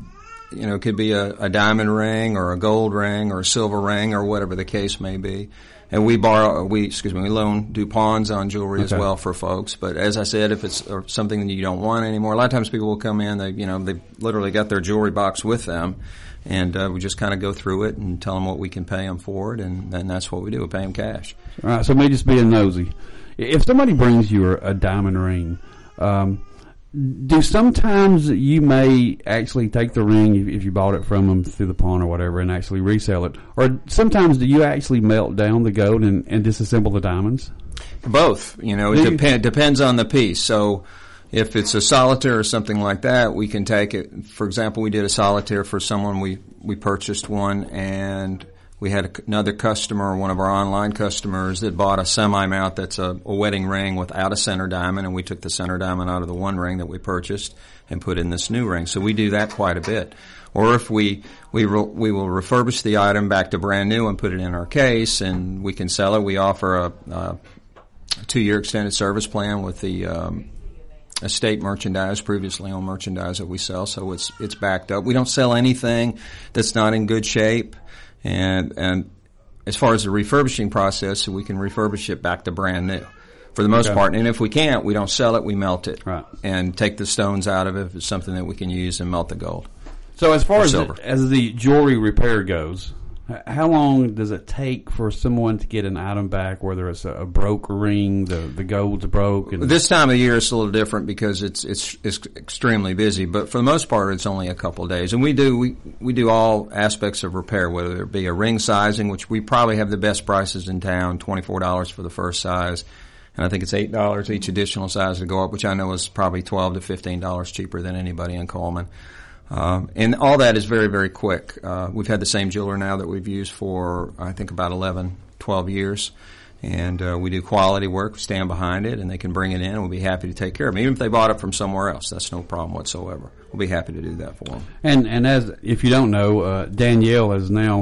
Speaker 7: you know, it could be a, a diamond ring or a gold ring or a silver ring or whatever the case may be. And we borrow, we excuse me, we loan, do pawns on jewelry
Speaker 1: okay.
Speaker 7: as well for folks. But as I said, if it's or something that you don't want anymore, a lot of times people will come in, they you know they literally got their jewelry box with them, and uh, we just kind of go through it and tell them what we can pay them for it, and then that's what we do. We pay them cash.
Speaker 1: All right. So me just being nosy, if somebody brings you a, a diamond ring, um, do sometimes you may actually take the ring if, if you bought it from them through the pawn or whatever and actually resell it, or sometimes do you actually melt down the gold and, and disassemble the diamonds?
Speaker 7: Both. You know, it dep- depends on the piece. So if it's a solitaire or something like that, we can take it. For example, we did a solitaire for someone. We, we purchased one, and we had a, another customer, one of our online customers, that bought a semi-mount that's a, a wedding ring without a center diamond, and we took the center diamond out of the one ring that we purchased and put in this new ring. So we do that quite a bit. Or if we we re, we will refurbish the item back to brand new and put it in our case, and we can sell it. We offer a, a two-year extended service plan with the um, estate merchandise, previously owned merchandise that we sell, so it's it's backed up. We don't sell anything that's not in good shape. And and as far as the refurbishing process, we can refurbish it back to brand new for the most okay. part. And if we can't, we don't sell it, we melt it.
Speaker 1: Right.
Speaker 7: And take the stones out of it if it's something that we can use and melt the gold.
Speaker 1: So as far as
Speaker 7: silver.
Speaker 1: the, as the jewelry repair goes, how long does it take for someone to get an item back, whether it's a, a broke ring, the the gold's broke? And
Speaker 7: this time of year it's a little different because it's it's it's extremely busy. But for the most part, it's only a couple of days. And we do we we do all aspects of repair, whether it be a ring sizing, which we probably have the best prices in town, twenty-four dollars for the first size, and I think it's eight dollars each additional size to go up, which I know is probably twelve to fifteen dollars cheaper than anybody in Coleman. Um, and all that is very, very quick. Uh, we've had the same jeweler now that we've used for, I think, about eleven, twelve years. And uh, we do quality work, stand behind it, and they can bring it in, and we'll be happy to take care of them. Even if they bought it from somewhere else, that's no problem whatsoever. We'll be happy to do that for them.
Speaker 1: And, and as if you don't know, uh, Danielle has now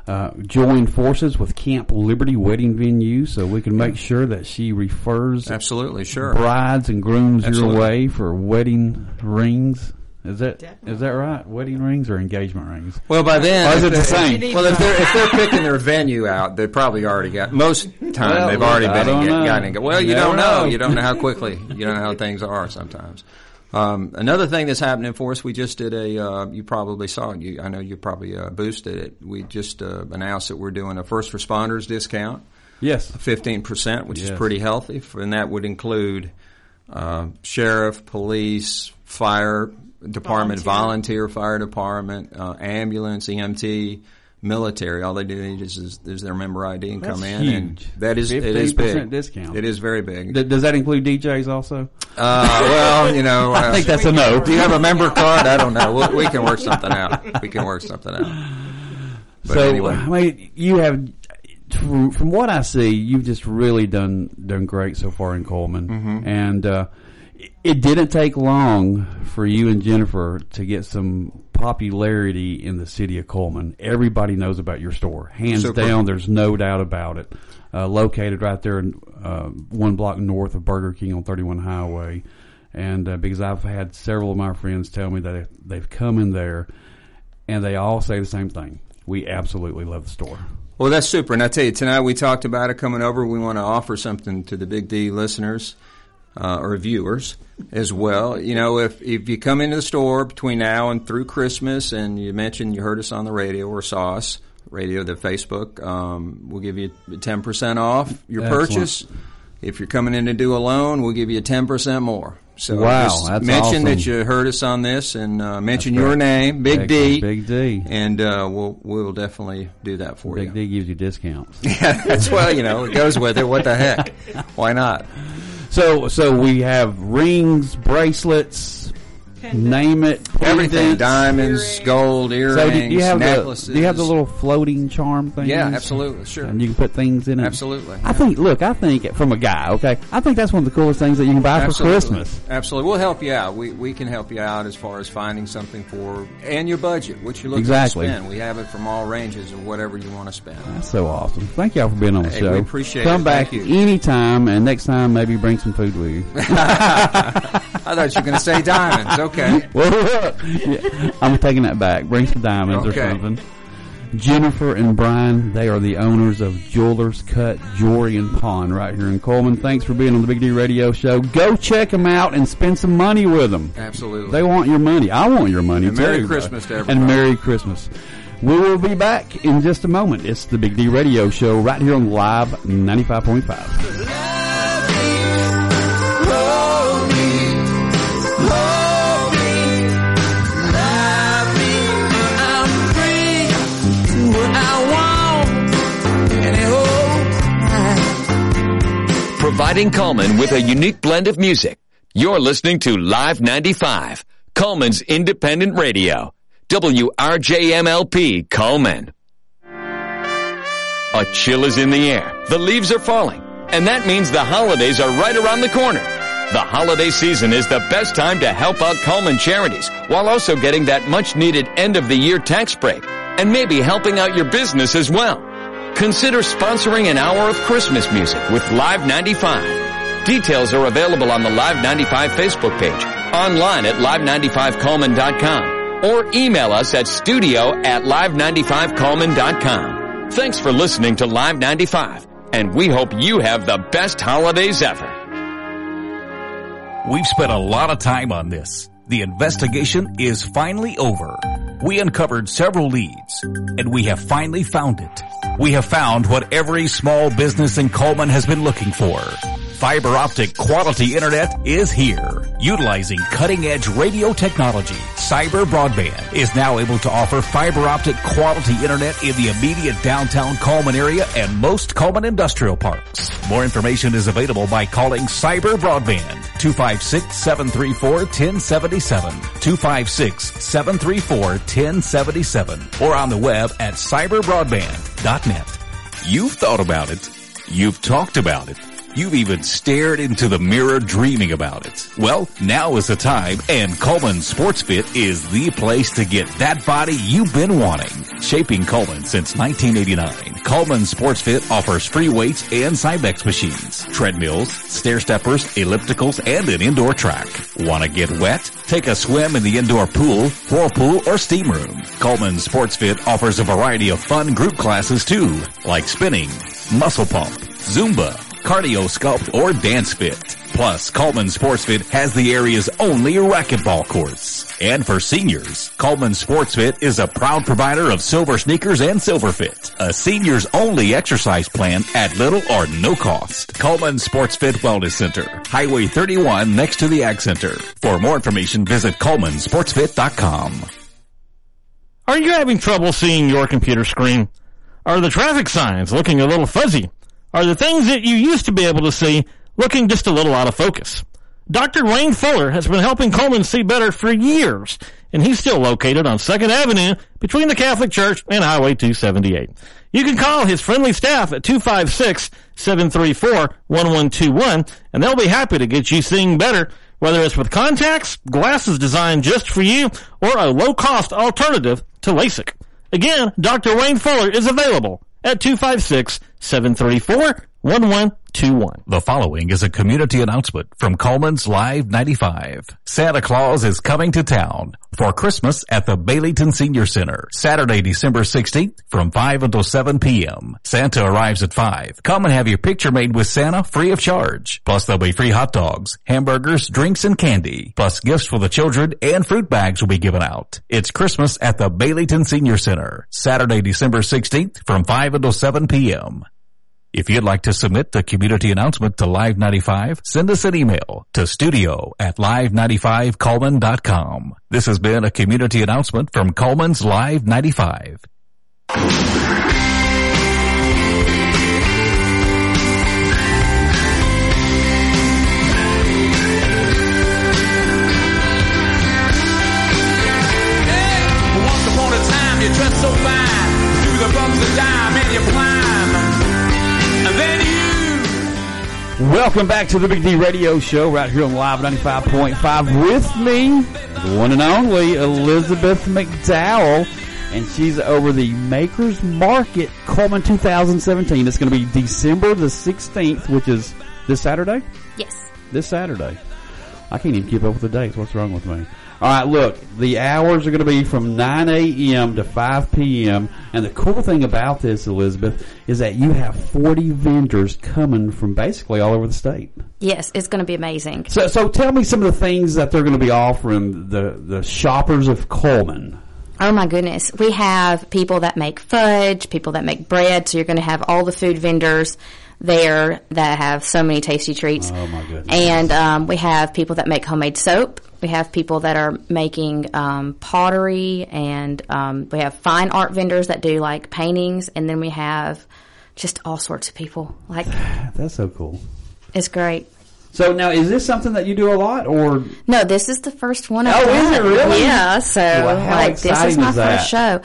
Speaker 1: uh, join forces with Camp Liberty Wedding Venue so we can make sure that she refers
Speaker 7: Absolutely, sure.
Speaker 1: brides and grooms
Speaker 7: Absolutely.
Speaker 1: your way for wedding rings. Is that
Speaker 8: Definitely.
Speaker 1: is that right? Wedding rings or engagement rings?
Speaker 7: Well, by then,
Speaker 1: Or is
Speaker 7: if
Speaker 1: it the
Speaker 7: they-
Speaker 1: same?
Speaker 7: Well, if they're if they're picking their venue out, they probably already got most time.
Speaker 1: Well,
Speaker 7: they've already
Speaker 1: I
Speaker 7: been
Speaker 1: don't
Speaker 7: get,
Speaker 1: know.
Speaker 7: gotten engaged. Well, you
Speaker 1: Never
Speaker 7: don't know.
Speaker 1: know.
Speaker 7: You don't know how quickly. You don't know how things are sometimes. Um, another thing that's happening for us, we just did a. Uh, you probably saw it. You, I know you probably uh, boosted it. We just uh, announced that we're doing a first responders discount,
Speaker 1: Yes.
Speaker 7: fifteen percent, which
Speaker 1: Yes.
Speaker 7: is pretty healthy, and that would include uh, sheriff, police, fire department, volunteer,
Speaker 8: Volunteer.
Speaker 7: fire department, uh, ambulance, E M T, military. All they do need is, is, is their member I D and
Speaker 1: That's
Speaker 7: come in.
Speaker 1: huge.
Speaker 7: And that is it is
Speaker 1: fifteen percent
Speaker 7: big.
Speaker 1: discount.
Speaker 7: It is very big.
Speaker 1: D- does that include D Js also?
Speaker 7: Uh, well, you know, uh,
Speaker 1: I think that's a no.
Speaker 7: do you have a member card? I don't know. We'll, we can work something out. We can work something out. But
Speaker 1: so,
Speaker 7: anyway.
Speaker 1: I mean, you have, from, from what I see, you've just really done done great so far in Coleman,
Speaker 7: Mm-hmm.
Speaker 1: and uh, it- it didn't take long for you and Jennifer to get some popularity in the city of Coleman. Everybody knows about your store, hands
Speaker 7: Super.
Speaker 1: down. There's no doubt about it. Uh, located right there, in, uh, one block north of Burger King on thirty-one Highway, and uh, because I've had several of my friends tell me that they've come in there, and they all say the same thing. We absolutely love the store.
Speaker 7: Well, that's super. And I tell you, tonight we talked about it coming over. We want to offer something to the Big D listeners uh, or viewers as well. You know, if if you come into the store between now and through Christmas, and you mentioned you heard us on the radio or saw us radio, the Facebook, um, we'll give you ten percent off your
Speaker 1: Excellent.
Speaker 7: purchase. If you're coming in to do a loan, we'll give you ten percent more. So
Speaker 1: Wow,
Speaker 7: just
Speaker 1: that's
Speaker 7: mention
Speaker 1: awesome.
Speaker 7: that you heard us on this, and uh, mention
Speaker 1: That's
Speaker 7: your
Speaker 1: great.
Speaker 7: name, Big D,
Speaker 1: Big D.
Speaker 7: and uh, we'll we'll definitely do that for you.
Speaker 1: Big D gives you discounts.
Speaker 7: Yeah, that's well, you know, it goes with it. What the heck? Why not?
Speaker 1: So, so we have rings, bracelets, name it,
Speaker 7: Everything:
Speaker 1: pendants.
Speaker 7: diamonds,
Speaker 8: Earrings.
Speaker 7: gold, earrings,
Speaker 1: So, do, do you have
Speaker 7: necklaces.
Speaker 1: the do you have the little floating charm thing?
Speaker 7: Yeah, absolutely, sure,
Speaker 1: And you can put things in it.
Speaker 7: absolutely.
Speaker 1: I think. Look, I think from a guy. Okay, I think that's one of the coolest things that you can buy
Speaker 7: Absolutely.
Speaker 1: for Christmas.
Speaker 7: Absolutely, we'll help you out. We we can help you out as far as finding something for and your budget, what you're looking
Speaker 1: Exactly.
Speaker 7: to spend. We have it from all ranges of whatever you want to spend.
Speaker 1: That's so awesome. Thank y'all for being on the
Speaker 7: Hey,
Speaker 1: show.
Speaker 7: we appreciate
Speaker 1: Come
Speaker 7: it.
Speaker 1: back
Speaker 7: Thank you.
Speaker 1: anytime, and next time maybe bring some food with you.
Speaker 7: I thought you were going to say diamonds. Okay.
Speaker 1: Well, yeah, I'm taking that back. Bring some diamonds
Speaker 7: Okay.
Speaker 1: or something. Jennifer and Brian, they are the owners of Jewelers Cut Jewelry and Pawn right here in Coleman. Thanks for being on the Big D Radio Show. Go check them out and spend some money with them.
Speaker 7: Absolutely.
Speaker 1: They want your money. I want your money
Speaker 7: And
Speaker 1: too.
Speaker 7: Merry Christmas to everybody.
Speaker 1: And Merry Christmas. We will be back in just a moment. It's the Big D Radio Show right here on Live ninety-five point five.
Speaker 5: Providing Coleman with a unique blend of music. You're listening to Live ninety-five, Coleman's independent radio. W R J M L P Coleman. A chill is in the air. The leaves are falling. And that means the holidays are right around the corner. The holiday season is the best time to help out Coleman charities while also getting that much needed end of the year tax break and maybe helping out your business as well. Consider sponsoring an hour of Christmas music with Live ninety-five. Details are available on the Live ninety-five Facebook page, online at live ninety-five coleman dot com, or email us at studio at live ninety-five coleman dot com. Thanks for listening to Live ninety-five, and we hope you have the best holidays ever.
Speaker 4: We've spent a lot of time on this. The investigation is finally over. We uncovered several leads, and we have finally found it. We have found what every small business in Coleman has been looking for. Fiber optic quality internet is here. Utilizing cutting-edge radio technology, Cyber Broadband is now able to offer fiber optic quality internet in the immediate downtown Coleman area and most Coleman industrial parks. More information is available by calling Cyber Broadband, two five six, seven three four, one zero seven seven, two five six, seven three four, one zero seven seven, or on the web at cyber broadband dot net. You've thought about it. You've talked about it. You've even stared into the mirror dreaming about it. Well, now is the time, and Coleman Sports Fit is the place to get that body you've been wanting. Shaping Coleman since nineteen eighty-nine, Coleman Sports Fit offers free weights and Cybex machines, treadmills, stair steppers, ellipticals, and an indoor track. Want to get wet? Take a swim in the indoor pool, whirlpool, or steam room. Coleman Sports Fit offers a variety of fun group classes too, like spinning, muscle pump, Zumba, cardio sculpt, or dance fit. Plus, Coleman Sports Fit has the area's only racquetball course. And for seniors, Coleman Sports Fit is a proud provider of silver sneakers and silver fit, a seniors only exercise plan at little or no cost. Coleman Sports Fit Wellness Center, Highway thirty-one next to the Ag Center. For more information, visit coleman sports fit dot com.
Speaker 2: Are you having trouble seeing your computer screen? Are the traffic signs looking a little fuzzy? Are the things that you used to be able to see looking just a little out of focus? Doctor Wayne Fuller has been helping Coleman see better for years, and he's still located on second Avenue between the Catholic Church and Highway two seventy-eight. You can call his friendly staff at two five six, seven three four, one one two one, and they'll be happy to get you seeing better, whether it's with contacts, glasses designed just for you, or a low-cost alternative to LASIK. Again, Doctor Wayne Fuller is available at two five six, seven three four, one one two one.
Speaker 4: The following is a community announcement from Coleman's Live ninety-five. Santa Claus is coming to town for Christmas at the Baileyton Senior Center, Saturday, December sixteenth from five until seven p.m. Santa arrives at five. Come and have your picture made with Santa free of charge. Plus, there'll be free hot dogs, hamburgers, drinks, and candy. Plus, gifts for the children and fruit bags will be given out. It's Christmas at the Baileyton Senior Center, Saturday, December sixteenth from five until seven p.m. If you'd like to submit the community announcement to Live ninety-five, send us an email to studio at live ninety-five coleman dot com. This has been a community announcement from Coleman's Live ninety-five.
Speaker 6: Once upon a time, you dressed so fine, through the bumps of dime and you climb.
Speaker 1: Welcome back to the Big D Radio Show right here on Live ninety-five point five with me, the one and only Elizabeth McDowell, and she's over the Makers Market Coleman two thousand seventeen. It's going to be December the sixteenth, which is this Saturday?
Speaker 9: Yes.
Speaker 1: This Saturday. I can't even keep up with the dates. What's wrong with me? All right, look, the hours are going to be from nine a.m. to five p.m. And the cool thing about this, Elizabeth, is that you have forty vendors coming from basically all over the state.
Speaker 9: Yes, it's going to be amazing.
Speaker 1: So, so tell me some of the things that they're going to be offering the, the shoppers of Coleman.
Speaker 9: Oh, my goodness. We have people that make fudge, people that make bread, so you're going to have all the food vendors there that have so many tasty treats.
Speaker 1: Oh, my goodness.
Speaker 9: And um, we have people that make homemade soap. We have people that are making um, pottery, and um, we have fine art vendors that do, like, paintings, and then we have just all sorts of people. Like,
Speaker 1: that's so cool.
Speaker 9: It's great.
Speaker 1: So now, is this something that you do a lot, or?
Speaker 9: No, this is the first one.
Speaker 1: I've
Speaker 9: oh,
Speaker 1: done. Is it really?
Speaker 9: Yeah. So,
Speaker 1: well, how
Speaker 9: like, this is my
Speaker 1: is that?
Speaker 9: first show.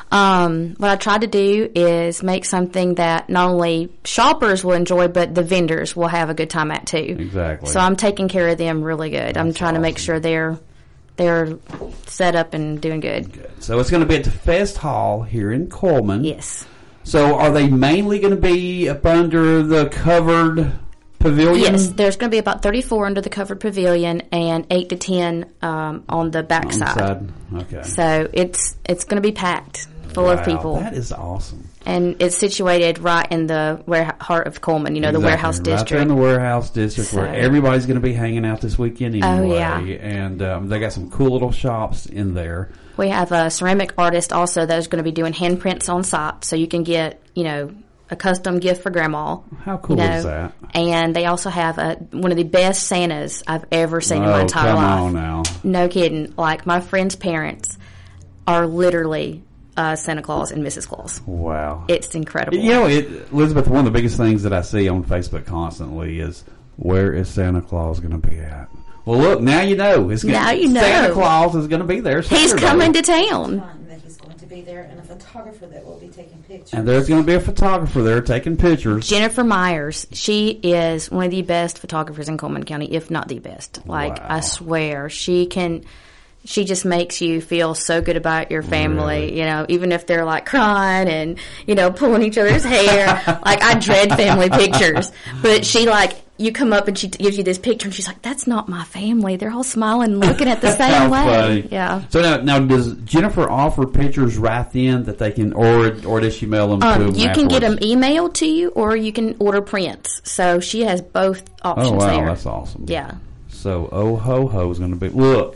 Speaker 9: Um, what I tried to do is make something that not only shoppers will enjoy, but the vendors will have a good time at too.
Speaker 1: Exactly.
Speaker 9: So I'm taking care of them really good. That's I'm trying awesome. to make sure they're they're set up and doing good.
Speaker 1: Good. So it's going to be at the Fest Hall here in Coleman.
Speaker 9: Yes.
Speaker 1: So are they mainly going to be up under the covered pavilion?
Speaker 9: Yes, there's going to be about thirty-four under the covered pavilion and eight to ten um, on the back side.
Speaker 1: Okay.
Speaker 9: So it's it's going to be packed. Full
Speaker 1: wow,
Speaker 9: of people.
Speaker 1: That is awesome.
Speaker 9: And it's situated right in the ware- heart of Coleman, you know,
Speaker 1: exactly.
Speaker 9: the warehouse
Speaker 1: right
Speaker 9: district.
Speaker 1: Right in the warehouse district
Speaker 9: so.
Speaker 1: where everybody's going to be hanging out this weekend anyway.
Speaker 9: Oh, yeah.
Speaker 1: And um, they got some cool little shops in there.
Speaker 9: We have a ceramic artist also that is going to be doing handprints on site, so you can get, you know, a custom gift for Grandma.
Speaker 1: How cool
Speaker 9: you know?
Speaker 1: is that?
Speaker 9: And they also have a, one of the best Santas I've ever seen
Speaker 1: oh,
Speaker 9: in my entire
Speaker 1: come
Speaker 9: life.
Speaker 1: on now.
Speaker 9: No kidding. Like, my friend's parents are literally... Uh, Santa Claus and Missus Claus.
Speaker 1: Wow.
Speaker 9: It's incredible.
Speaker 1: You know, it, Elizabeth, one of the biggest things that I see on Facebook constantly is, where is Santa Claus going to be at? Well, look, now you know. It's gonna,
Speaker 9: now you know.
Speaker 1: Santa Claus is going to be there Saturday.
Speaker 9: He's coming to town.
Speaker 10: That he's going to be there, and a photographer that will be taking pictures.
Speaker 1: And there's going to be a photographer there taking pictures.
Speaker 9: Jennifer Myers. She is one of the best photographers in Coleman County, if not the best. Like,
Speaker 1: wow.
Speaker 9: I swear. She can... She just makes you feel so good about your family, really? You know, even if they're like crying and, you know, pulling each other's hair. Like, I dread family pictures. But she, like, you come up and she gives you this picture and she's like, that's not my family. They're all smiling and looking at the same way. Funny. Yeah.
Speaker 1: So now, now, does Jennifer offer pictures right then that they can, or or does she mail them
Speaker 9: um,
Speaker 1: to them
Speaker 9: You
Speaker 1: afterwards?
Speaker 9: can get them emailed to you or you can order prints. So she has both options
Speaker 1: there. Oh, wow,
Speaker 9: there.
Speaker 1: that's awesome.
Speaker 9: Yeah.
Speaker 1: So, oh, ho, ho is going to be, look.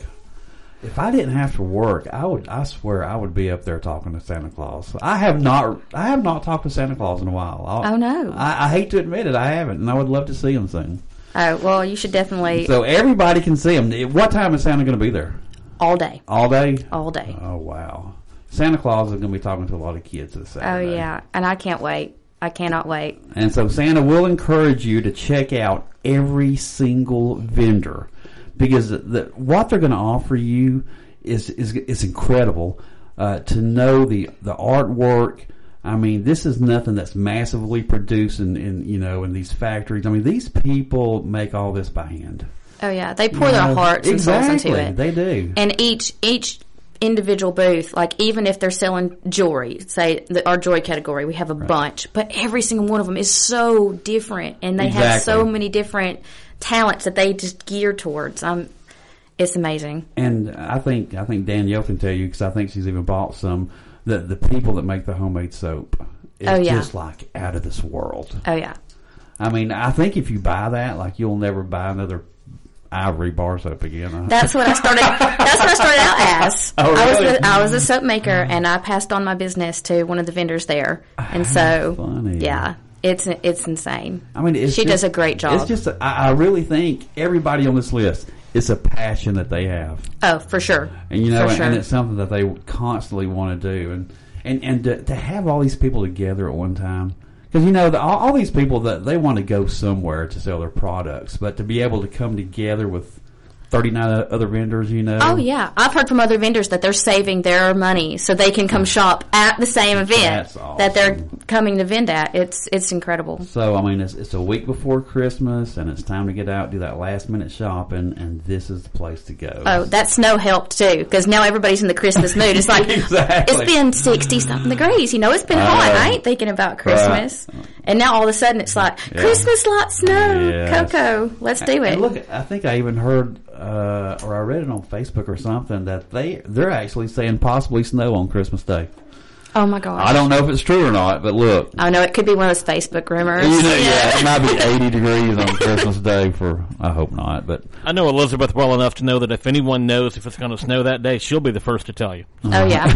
Speaker 1: If I didn't have to work, I would. I swear, I would be up there talking to Santa Claus. I have not. I have not talked to Santa Claus in a while. I'll,
Speaker 9: oh no!
Speaker 1: I, I hate to admit it, I haven't, and I would love to see him soon.
Speaker 9: Oh well, you should definitely.
Speaker 1: So everybody can see him. What time is Santa going to be there?
Speaker 9: All day.
Speaker 1: All day.
Speaker 9: All day.
Speaker 1: Oh wow! Santa Claus is going to be talking to a lot of kids this Saturday.
Speaker 9: Oh yeah, and I can't wait. I cannot wait.
Speaker 1: And so Santa will encourage you to check out every single vendor because the, what they're going to offer you. Is is is incredible uh, to know the the artwork. I mean, this is nothing that's massively produced in, in you know in these factories. I mean, these people make all this by hand.
Speaker 9: Oh yeah, they pour
Speaker 1: you
Speaker 9: their
Speaker 1: know,
Speaker 9: hearts
Speaker 1: exactly,
Speaker 9: and souls into it.
Speaker 1: They do.
Speaker 9: And each each individual booth, like even if they're selling jewelry, say the, our jewelry category, we have a right. bunch, but every single one of them is so different, and they
Speaker 1: exactly.
Speaker 9: have so many different talents that they just gear towards. Um. It's amazing.
Speaker 1: And I think I think Danielle can tell you, because I think she's even bought some, the, the people that make the homemade soap is
Speaker 9: oh, yeah.
Speaker 1: just like out of this world.
Speaker 9: Oh, yeah.
Speaker 1: I mean, I think if you buy that, like you'll never buy another Ivory bar soap again.
Speaker 9: That's what I started. That's what I started out as.
Speaker 1: Oh, really?
Speaker 9: I was a, I was a soap maker, and I passed on my business to one of the vendors there. And so,
Speaker 1: funny.
Speaker 9: yeah. It's it's insane.
Speaker 1: I mean, it's
Speaker 9: she
Speaker 1: just,
Speaker 9: does a great job.
Speaker 1: It's just, a, I, I really think everybody on this list, it's a passion that they have.
Speaker 9: Oh, for sure.
Speaker 1: And you know,
Speaker 9: for
Speaker 1: and,
Speaker 9: sure.
Speaker 1: and it's something that they constantly want to do, and and and to, to have all these people together at one time, because you know, the, all, all these people that they want to go somewhere to sell their products, but to be able to come together with thirty-nine other vendors, you know.
Speaker 9: Oh, yeah. I've heard from other vendors that they're saving their money so they can come shop at the same event
Speaker 1: That's awesome.
Speaker 9: that they're coming to vend at. It's it's incredible.
Speaker 1: So, I mean, it's, it's a week before Christmas, and it's time to get out, do that last-minute shopping, and this is the place to go.
Speaker 9: Oh, that snow helped, too, because now everybody's in the Christmas mood. It's like,
Speaker 1: exactly.
Speaker 9: It's been sixty-something degrees. You know, it's been uh, hot. I ain't thinking about Christmas. Right. And now all of a sudden it's like, yeah. Christmas lot snow, yes. Cocoa, let's do it.
Speaker 1: And look, I think I even heard... Uh, or I read it on Facebook or something that they they're actually saying possibly snow on Christmas Day.
Speaker 9: Oh my gosh!
Speaker 1: I don't know if it's true or not, but look.
Speaker 9: I know it could be one of those Facebook rumors.
Speaker 1: You know, yeah, it might be eighty degrees on Christmas Day. For I hope not, but
Speaker 2: I know Elizabeth well enough to know that if anyone knows if it's going to snow that day, she'll be the first to tell you.
Speaker 9: Oh yeah,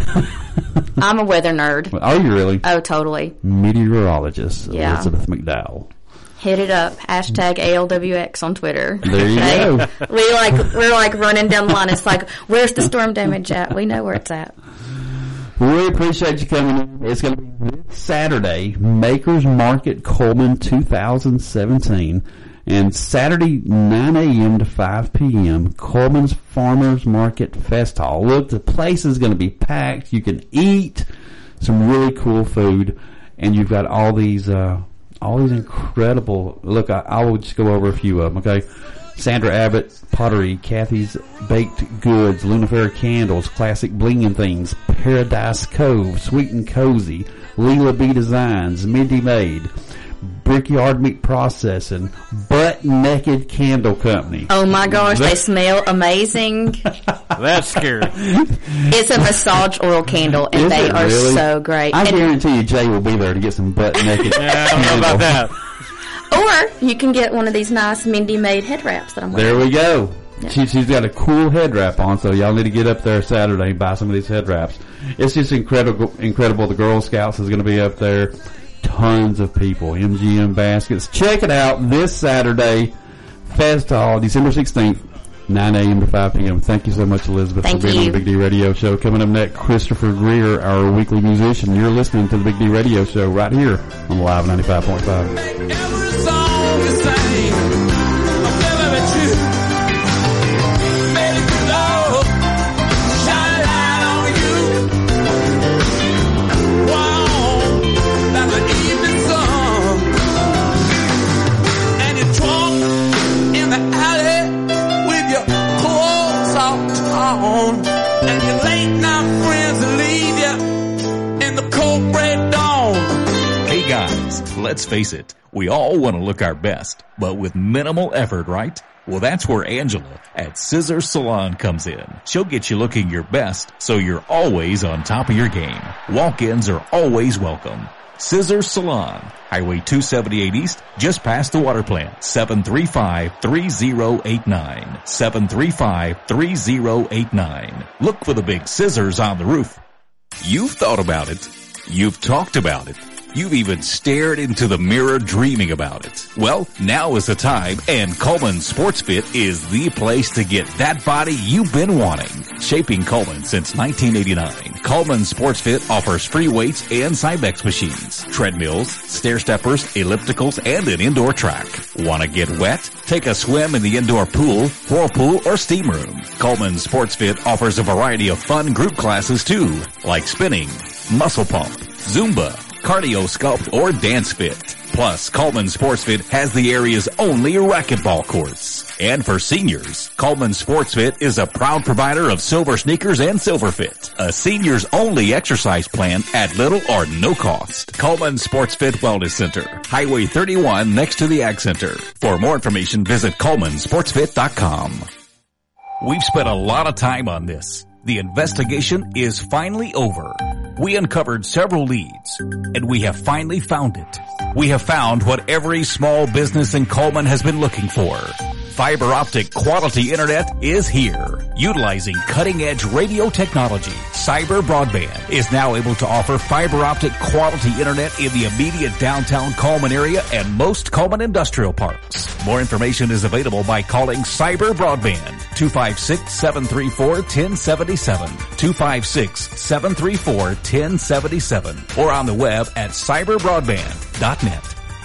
Speaker 9: I'm a weather nerd.
Speaker 1: Are you really?
Speaker 9: Oh, totally.
Speaker 1: Meteorologist
Speaker 9: yeah.
Speaker 1: Elizabeth McDowell.
Speaker 9: Hit it up. Hashtag A L W X on Twitter.
Speaker 1: There you okay? go.
Speaker 9: We like, we're like running down the line. It's like, where's the storm damage at? We know where it's at.
Speaker 1: We appreciate you coming in. It's going to be this Saturday, Makers Market Coleman two thousand seventeen. And Saturday, nine a.m. to five p.m., Coleman's Farmers Market Fest Hall. Look, the place is going to be packed. You can eat some really cool food. And you've got all these... Uh, All these incredible, look, I, I will just go over a few of them, okay? Sandra Abbott Pottery, Kathy's Baked Goods, Lunafair Candles, Classic Bling and Things, Paradise Cove, Sweet and Cozy, Leela B Designs, Mindy Made, Brickyard Meat Processing, Butt Naked Candle Company.
Speaker 9: Oh my gosh, they smell amazing.
Speaker 2: That's scary.
Speaker 9: It's a massage oil candle, and
Speaker 1: Is
Speaker 9: they are
Speaker 1: really?
Speaker 9: so great.
Speaker 1: I
Speaker 9: and
Speaker 1: guarantee you Jay will be there to get some butt naked
Speaker 2: yeah, I don't know about that.
Speaker 9: Or you can get one of these nice Mindy Made head wraps that I'm wearing.
Speaker 1: There we go.
Speaker 9: Yeah.
Speaker 1: She, she's got a cool head wrap on, so y'all need to get up there Saturday and buy some of these head wraps. It's just incredible. Incredible. The Girl Scouts is going to be up there. Tons of people. M G M Baskets. Check it out this Saturday. Fest Hall, December sixteenth, nine a.m. to five p.m. Thank you so much, Elizabeth,
Speaker 9: Thank
Speaker 1: for being
Speaker 9: you.
Speaker 1: on the Big D Radio Show. Coming up next, Christopher Greer, our weekly musician. You're listening to the Big D Radio Show right here on Live ninety-five point five.
Speaker 6: Every song you sing, I'm feeling at you. Baby, love, shine a light on you. Warm like the evening sun. And you drunk in the alley with your clothes all torn.
Speaker 4: Guys, let's face it, we all want to look our best, but with minimal effort, right? Well, that's where Angela at Scissor Salon comes in. She'll get you looking your best, so you're always on top of your game. Walk-ins are always welcome. Scissor Salon, Highway two seventy-eight East, just past the water plant. seven three five, three zero eight nine. seven three five, three zero eight nine. Look for the big scissors on the roof. You've thought about it. You've talked about it. You've even stared into the mirror dreaming about it. Well, now is the time, and Coleman Sports Fit is the place to get that body you've been wanting. Shaping Coleman since nineteen eighty-nine, Coleman Sports Fit offers free weights and Cybex machines, treadmills, stair steppers, ellipticals, and an indoor track. Want to get wet? Take a swim in the indoor pool, whirlpool, or steam room. Coleman Sports Fit offers a variety of fun group classes too, like spinning, muscle pump, Zumba, cardio sculpt, or dance fit. Plus, Coleman Sports Fit has the area's only racquetball courts. And for seniors, Coleman Sports Fit is a proud provider of Silver Sneakers and Silver Fit, a seniors only exercise plan at little or no cost. Coleman Sports Fit Wellness Center, Highway thirty-one next to the Ag Center. For more information, visit coleman sports fit dot com. We've spent a lot of time on this. The investigation is finally over. We uncovered several leads, and we have finally found it. We have found what every small business in Coleman has been looking for. Fiber optic quality internet is here. Utilizing cutting-edge radio technology, Cyber Broadband is now able to offer fiber optic quality internet in the immediate downtown Coleman area and most Coleman industrial parks. More information is available by calling Cyber Broadband, two five six, seven three four, one zero seven seven, two five six, seven three four, one zero seven seven, or on the web at cyber broadband dot net.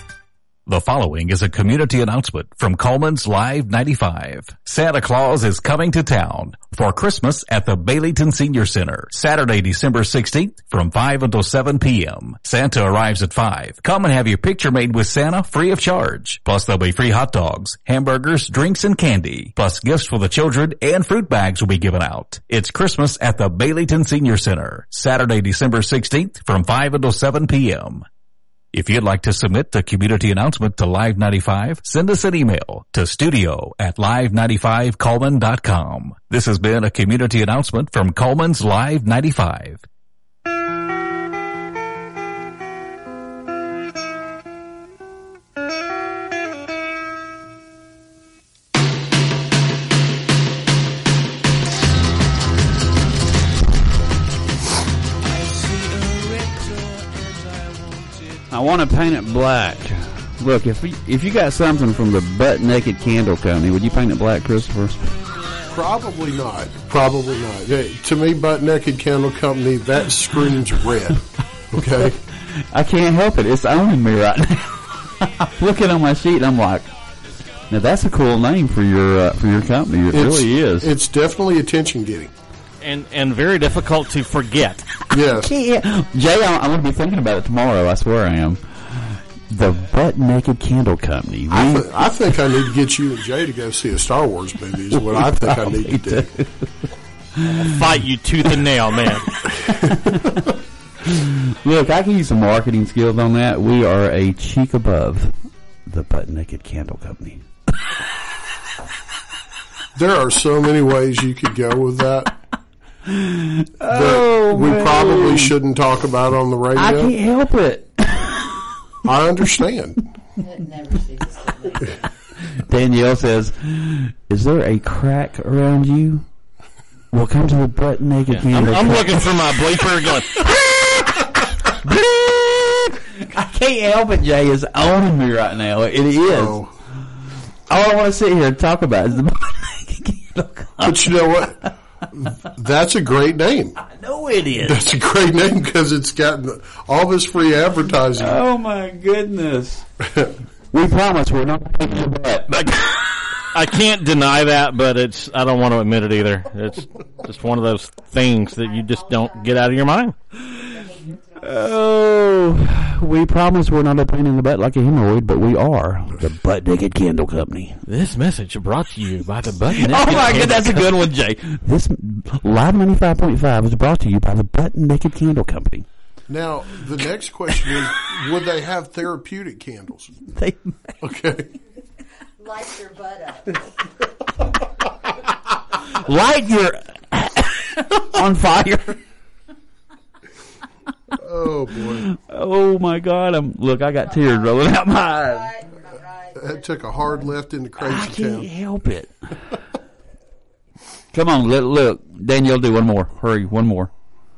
Speaker 4: The following is a community announcement from Coleman's Live ninety-five. Santa Claus is coming to town for Christmas at the Baileyton Senior Center, Saturday, December sixteenth from five until seven p.m. Santa arrives at five. Come and have your picture made with Santa free of charge. Plus there'll be free hot dogs, hamburgers, drinks, and candy. Plus gifts for the children and fruit bags will be given out. It's Christmas at the Baileyton Senior Center, Saturday, December sixteenth from five until seven p.m. If you'd like to submit a community announcement to Live ninety-five, send us an email to studio at live ninety-five coleman dot com. This has been a community announcement from Coleman's Live ninety-five.
Speaker 1: I want to paint it black. Look, if we, if you got something from the Butt Naked Candle Company, would you paint it black, Christopher?
Speaker 11: Probably not. Probably not. Hey, to me, Butt Naked Candle Company, that screams red. Okay?
Speaker 1: I can't help it. It's owning me right now. I'm looking on my sheet and I'm like, now that's a cool name for your uh, for your company. It
Speaker 11: it's,
Speaker 1: really is.
Speaker 11: It's definitely attention getting.
Speaker 2: And and very difficult to forget.
Speaker 11: Yes.
Speaker 1: Jay, I'm going to be thinking about it tomorrow. I swear I am. The Butt Naked Candle Company.
Speaker 11: I, th- I think I need to get you and Jay to go see a Star Wars movie is what I think I need to do.
Speaker 2: I'll fight you tooth and nail, man.
Speaker 1: Look, I can use some marketing skills on that. We are a cheek above the Butt Naked Candle Company.
Speaker 11: There are so many ways you could go with that.
Speaker 1: Oh,
Speaker 11: that we
Speaker 1: man.
Speaker 11: probably shouldn't talk about on the radio.
Speaker 1: I can't help it.
Speaker 11: I understand.
Speaker 10: It never ceases.
Speaker 1: Danielle says, "Is there a crack around you? Well, come to the Butt Naked
Speaker 2: Yeah,
Speaker 1: Candle."
Speaker 2: I'm, I'm looking for my bleeper going.
Speaker 1: I can't help it. Jay is owning me right now. It is.
Speaker 11: Oh.
Speaker 1: All I want to sit here and talk about is the Butt Naked Candle Company.
Speaker 11: But you know what? That's a great name.
Speaker 1: I know it is.
Speaker 11: That's a great name because it's gotten all this free advertising.
Speaker 1: Oh my goodness. We promise we're not taking your butt.
Speaker 2: I can't deny that, but it's I don't want to admit it either. It's just one of those things that you just don't get out of your mind.
Speaker 1: Oh, we promise we're not a pain in the butt like a hemorrhoid, but we are the Butt Naked Candle Company.
Speaker 2: This message brought to you by the Butt Naked
Speaker 1: Oh my
Speaker 2: Candle
Speaker 1: god, that's a good one, Jay. This Live ninety-five point five is brought to you by the Butt Naked Candle Company.
Speaker 11: Now, the next question is, would they have therapeutic candles?
Speaker 1: They
Speaker 11: Okay.
Speaker 10: Light your butt up.
Speaker 1: light your on fire.
Speaker 11: Oh, boy.
Speaker 1: Oh, my God. I'm Look, I got tears rolling out my eyes.
Speaker 10: Right, right.
Speaker 11: That took a hard left into Crazy
Speaker 1: I can't
Speaker 11: Town.
Speaker 1: help it. Come on, let, look. Danielle, do one more. Hurry, one more.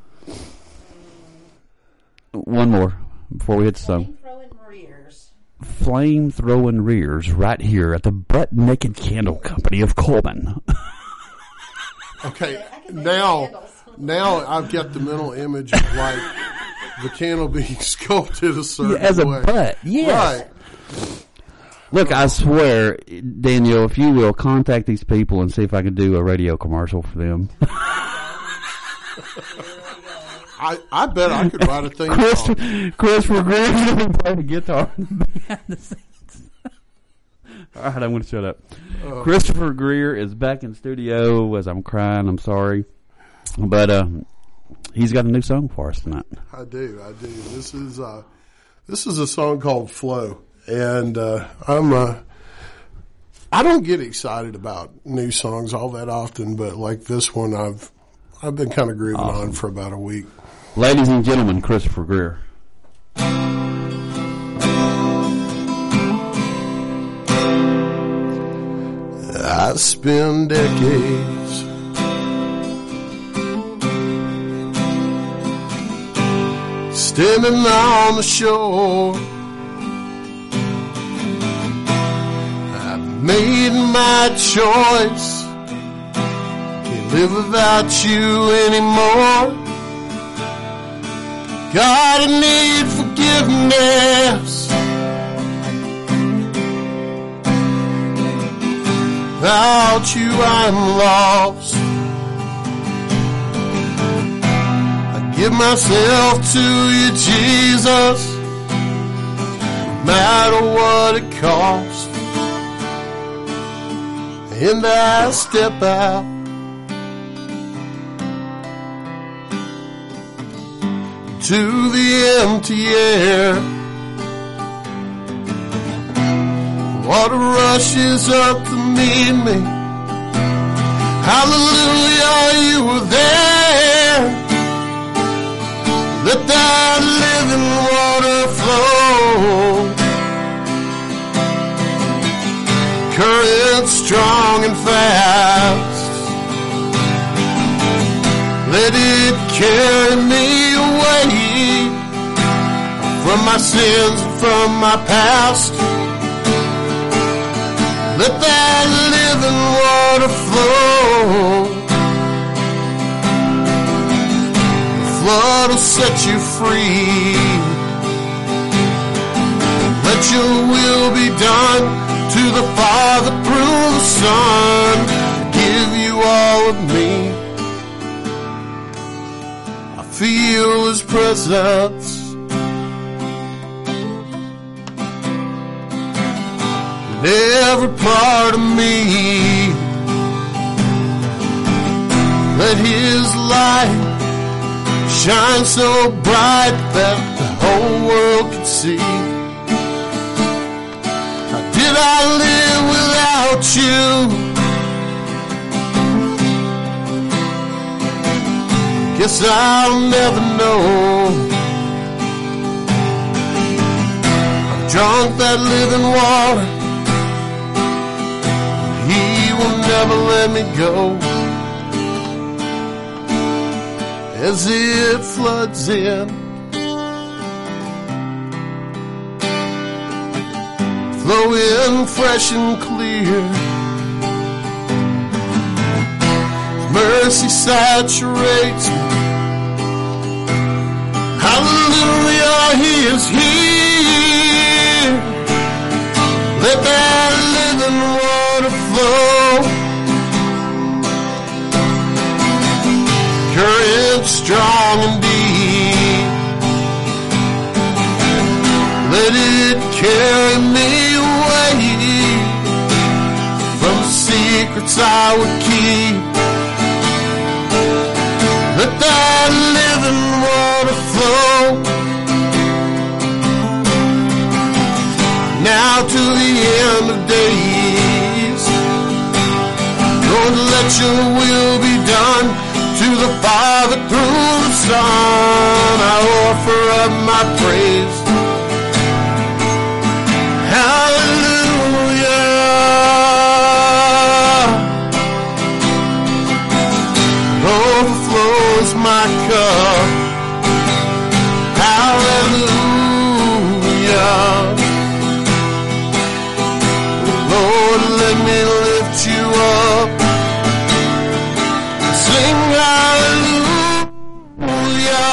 Speaker 1: One more before we hit the song.
Speaker 10: Throwing rears.
Speaker 1: Flame throwing rears right here at the Butt Naked Candle Company of Coleman.
Speaker 11: Okay, now, now I've got the mental image of like the candle being sculpted a certain
Speaker 1: Yeah, as a
Speaker 11: way.
Speaker 1: butt, yes.
Speaker 11: Right.
Speaker 1: Look, I swear, Danielle, if you will, contact these people and see if I can do a radio commercial for them.
Speaker 11: I, I bet I could write a thing.
Speaker 1: Chris, Christopher Greer's going to be playing the guitar behind the scenes. All right, I'm going to shut up.
Speaker 11: Uh,
Speaker 1: Christopher Greer is back in studio as I'm crying. I'm sorry. But uh, he's got a new song for us tonight.
Speaker 11: I do, I do. This is uh, this is a song called "Flow," and uh, I'm uh, I don't get excited about new songs all that often, but like this one, I've I've been kind of grooving
Speaker 1: Awesome.
Speaker 11: on for about a week.
Speaker 1: Ladies and gentlemen, Christopher Greer.
Speaker 11: I spent decades standing on the shore. I made my choice. Can't live without you anymore. God, I need forgiveness. Without you, I'm lost. I give myself to you, Jesus, no matter what it costs. And I step out to the empty air. Water rushes up to meet me. Hallelujah, you were there. Let that living water flow. Current strong and fast. Let it carry me away from my sins and from my past. Let that living water flow. The flood will set you free. Let your will be done to the Father through the Son. Give you all of me. I feel His presence. Every part of me. Let His light shine so bright that the whole world can see. How did I live without you? Guess I'll never know. I've drunk that living water. He will never let me go. As it floods in, flowing fresh and clear. Mercy saturates me. Hallelujah, He is here. Let that living water flow. Current strong and deep. Let it carry me away from the secrets I would keep. Let that living water flow. your will be done. To the Father through the Son, I offer up my praise. Hallelujah. Overflows my cup. Hallelujah. Lord, let me lift you up. Sing hallelujah.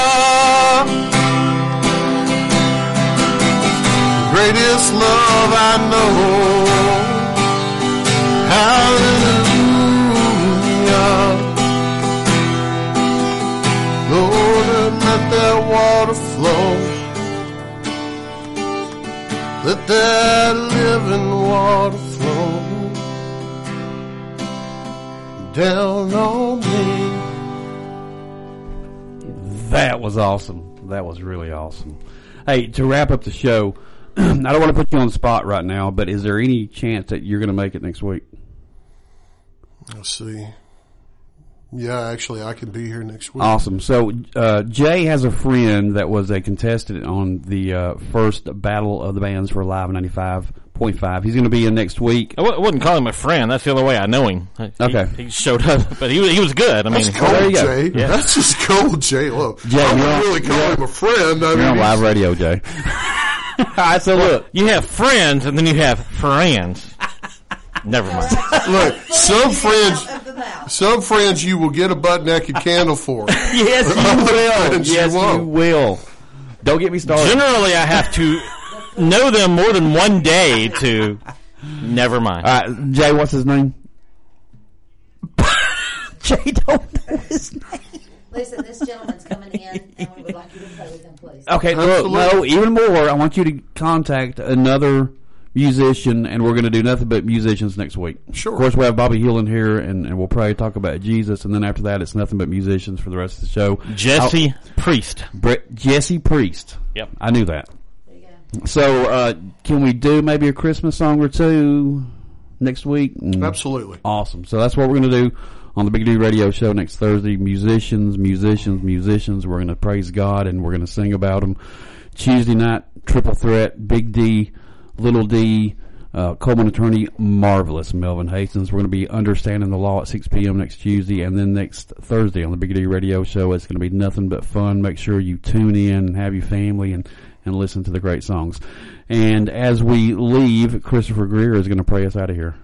Speaker 11: Greatest love I know. Hallelujah. Lord, let that water flow. Let that living water flow down on me.
Speaker 1: That was awesome. That was really awesome. Hey, to wrap up the show, I don't want to put you on the spot right now, but is there any chance that you're going to make it next week?
Speaker 11: Let's see. Yeah, actually, I can be here next week.
Speaker 1: Awesome. So, uh, Jay has a friend that was a contestant on the uh, first Battle of the Bands for Live ninety-five point five. He's going to be in next week.
Speaker 2: I w- wouldn't call him a friend. That's the only way I know him. He,
Speaker 1: Okay.
Speaker 2: He showed up, but he, he was good. I mean,
Speaker 11: That's cold,
Speaker 1: there you go.
Speaker 11: Jay.
Speaker 2: Yeah.
Speaker 11: That's just cold, Jay. Look,
Speaker 1: Jay,
Speaker 11: I
Speaker 1: you're
Speaker 11: wouldn't
Speaker 1: on-
Speaker 11: really call
Speaker 1: you're-
Speaker 11: him a friend. I
Speaker 1: You're
Speaker 11: mean,
Speaker 1: on
Speaker 11: he's-
Speaker 1: live radio, Jay. All right, so look.
Speaker 2: you have friends, and then you have friends. Never mind.
Speaker 11: Look, some friends,
Speaker 10: Of the mouth.
Speaker 11: some friends you will get a butt naked candle for.
Speaker 1: Yes, you will.
Speaker 11: Friends you
Speaker 1: Yes,
Speaker 11: won't.
Speaker 1: you will. Don't get me started.
Speaker 2: Generally, I have to know them more than one day to. Never mind.
Speaker 1: All right, Jay, what's his name? Jay don't know his name.
Speaker 10: Listen, this gentleman's coming in, and we would like you to play with him, please.
Speaker 1: Okay, look, no, even more. I want you to contact another musician, and we're going to do nothing but musicians next week.
Speaker 11: Sure.
Speaker 1: Of course, we have Bobby Hewlin here, and, and we'll probably talk about Jesus, and then after that, it's nothing but musicians for the rest of the show.
Speaker 2: Jesse Priest.
Speaker 1: Brett, Jesse Priest.
Speaker 2: Yep.
Speaker 1: I knew that.
Speaker 10: There you go.
Speaker 1: So, uh, can we do maybe a Christmas song or two next week? Mm.
Speaker 11: Absolutely.
Speaker 1: Awesome. So that's what we're going to do on the Big D Radio Show next Thursday. Musicians, musicians, musicians. We're going to praise God, and we're going to sing about them. Tuesday night, Triple Threat, Big D, Little D, uh, Coleman Attorney, Marvelous, Melvin Hastings. We're going to be understanding the law at six p.m. next Tuesday, and then next Thursday on the Big D Radio Show, it's going to be nothing but fun. Make sure you tune in and have your family and, and listen to the great songs. And as we leave, Christopher Greer is going to pray us out of here.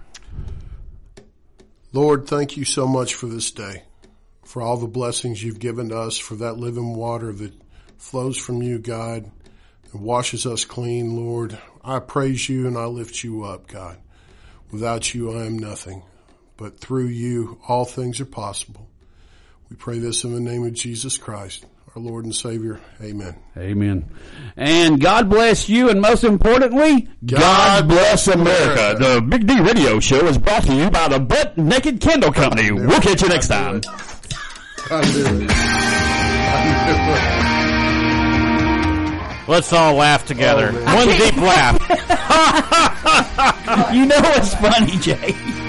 Speaker 11: Lord, thank you so much for this day, for all the blessings you've given to us, for that living water that flows from you, God, and washes us clean, Lord. I praise you and I lift you up, God. Without you, I am nothing, but through you, all things are possible. We pray this in the name of Jesus Christ, our Lord and Savior. Amen.
Speaker 1: Amen. And God bless you, and most importantly,
Speaker 11: God
Speaker 1: bless
Speaker 11: America.
Speaker 1: The Big D Radio Show is brought to you by the Butt Naked Candle Company. We'll catch you next time.
Speaker 11: I knew it. I knew it.
Speaker 2: Let's all laugh together.
Speaker 11: Oh,
Speaker 2: One deep laugh.
Speaker 1: You know what's funny, Jay?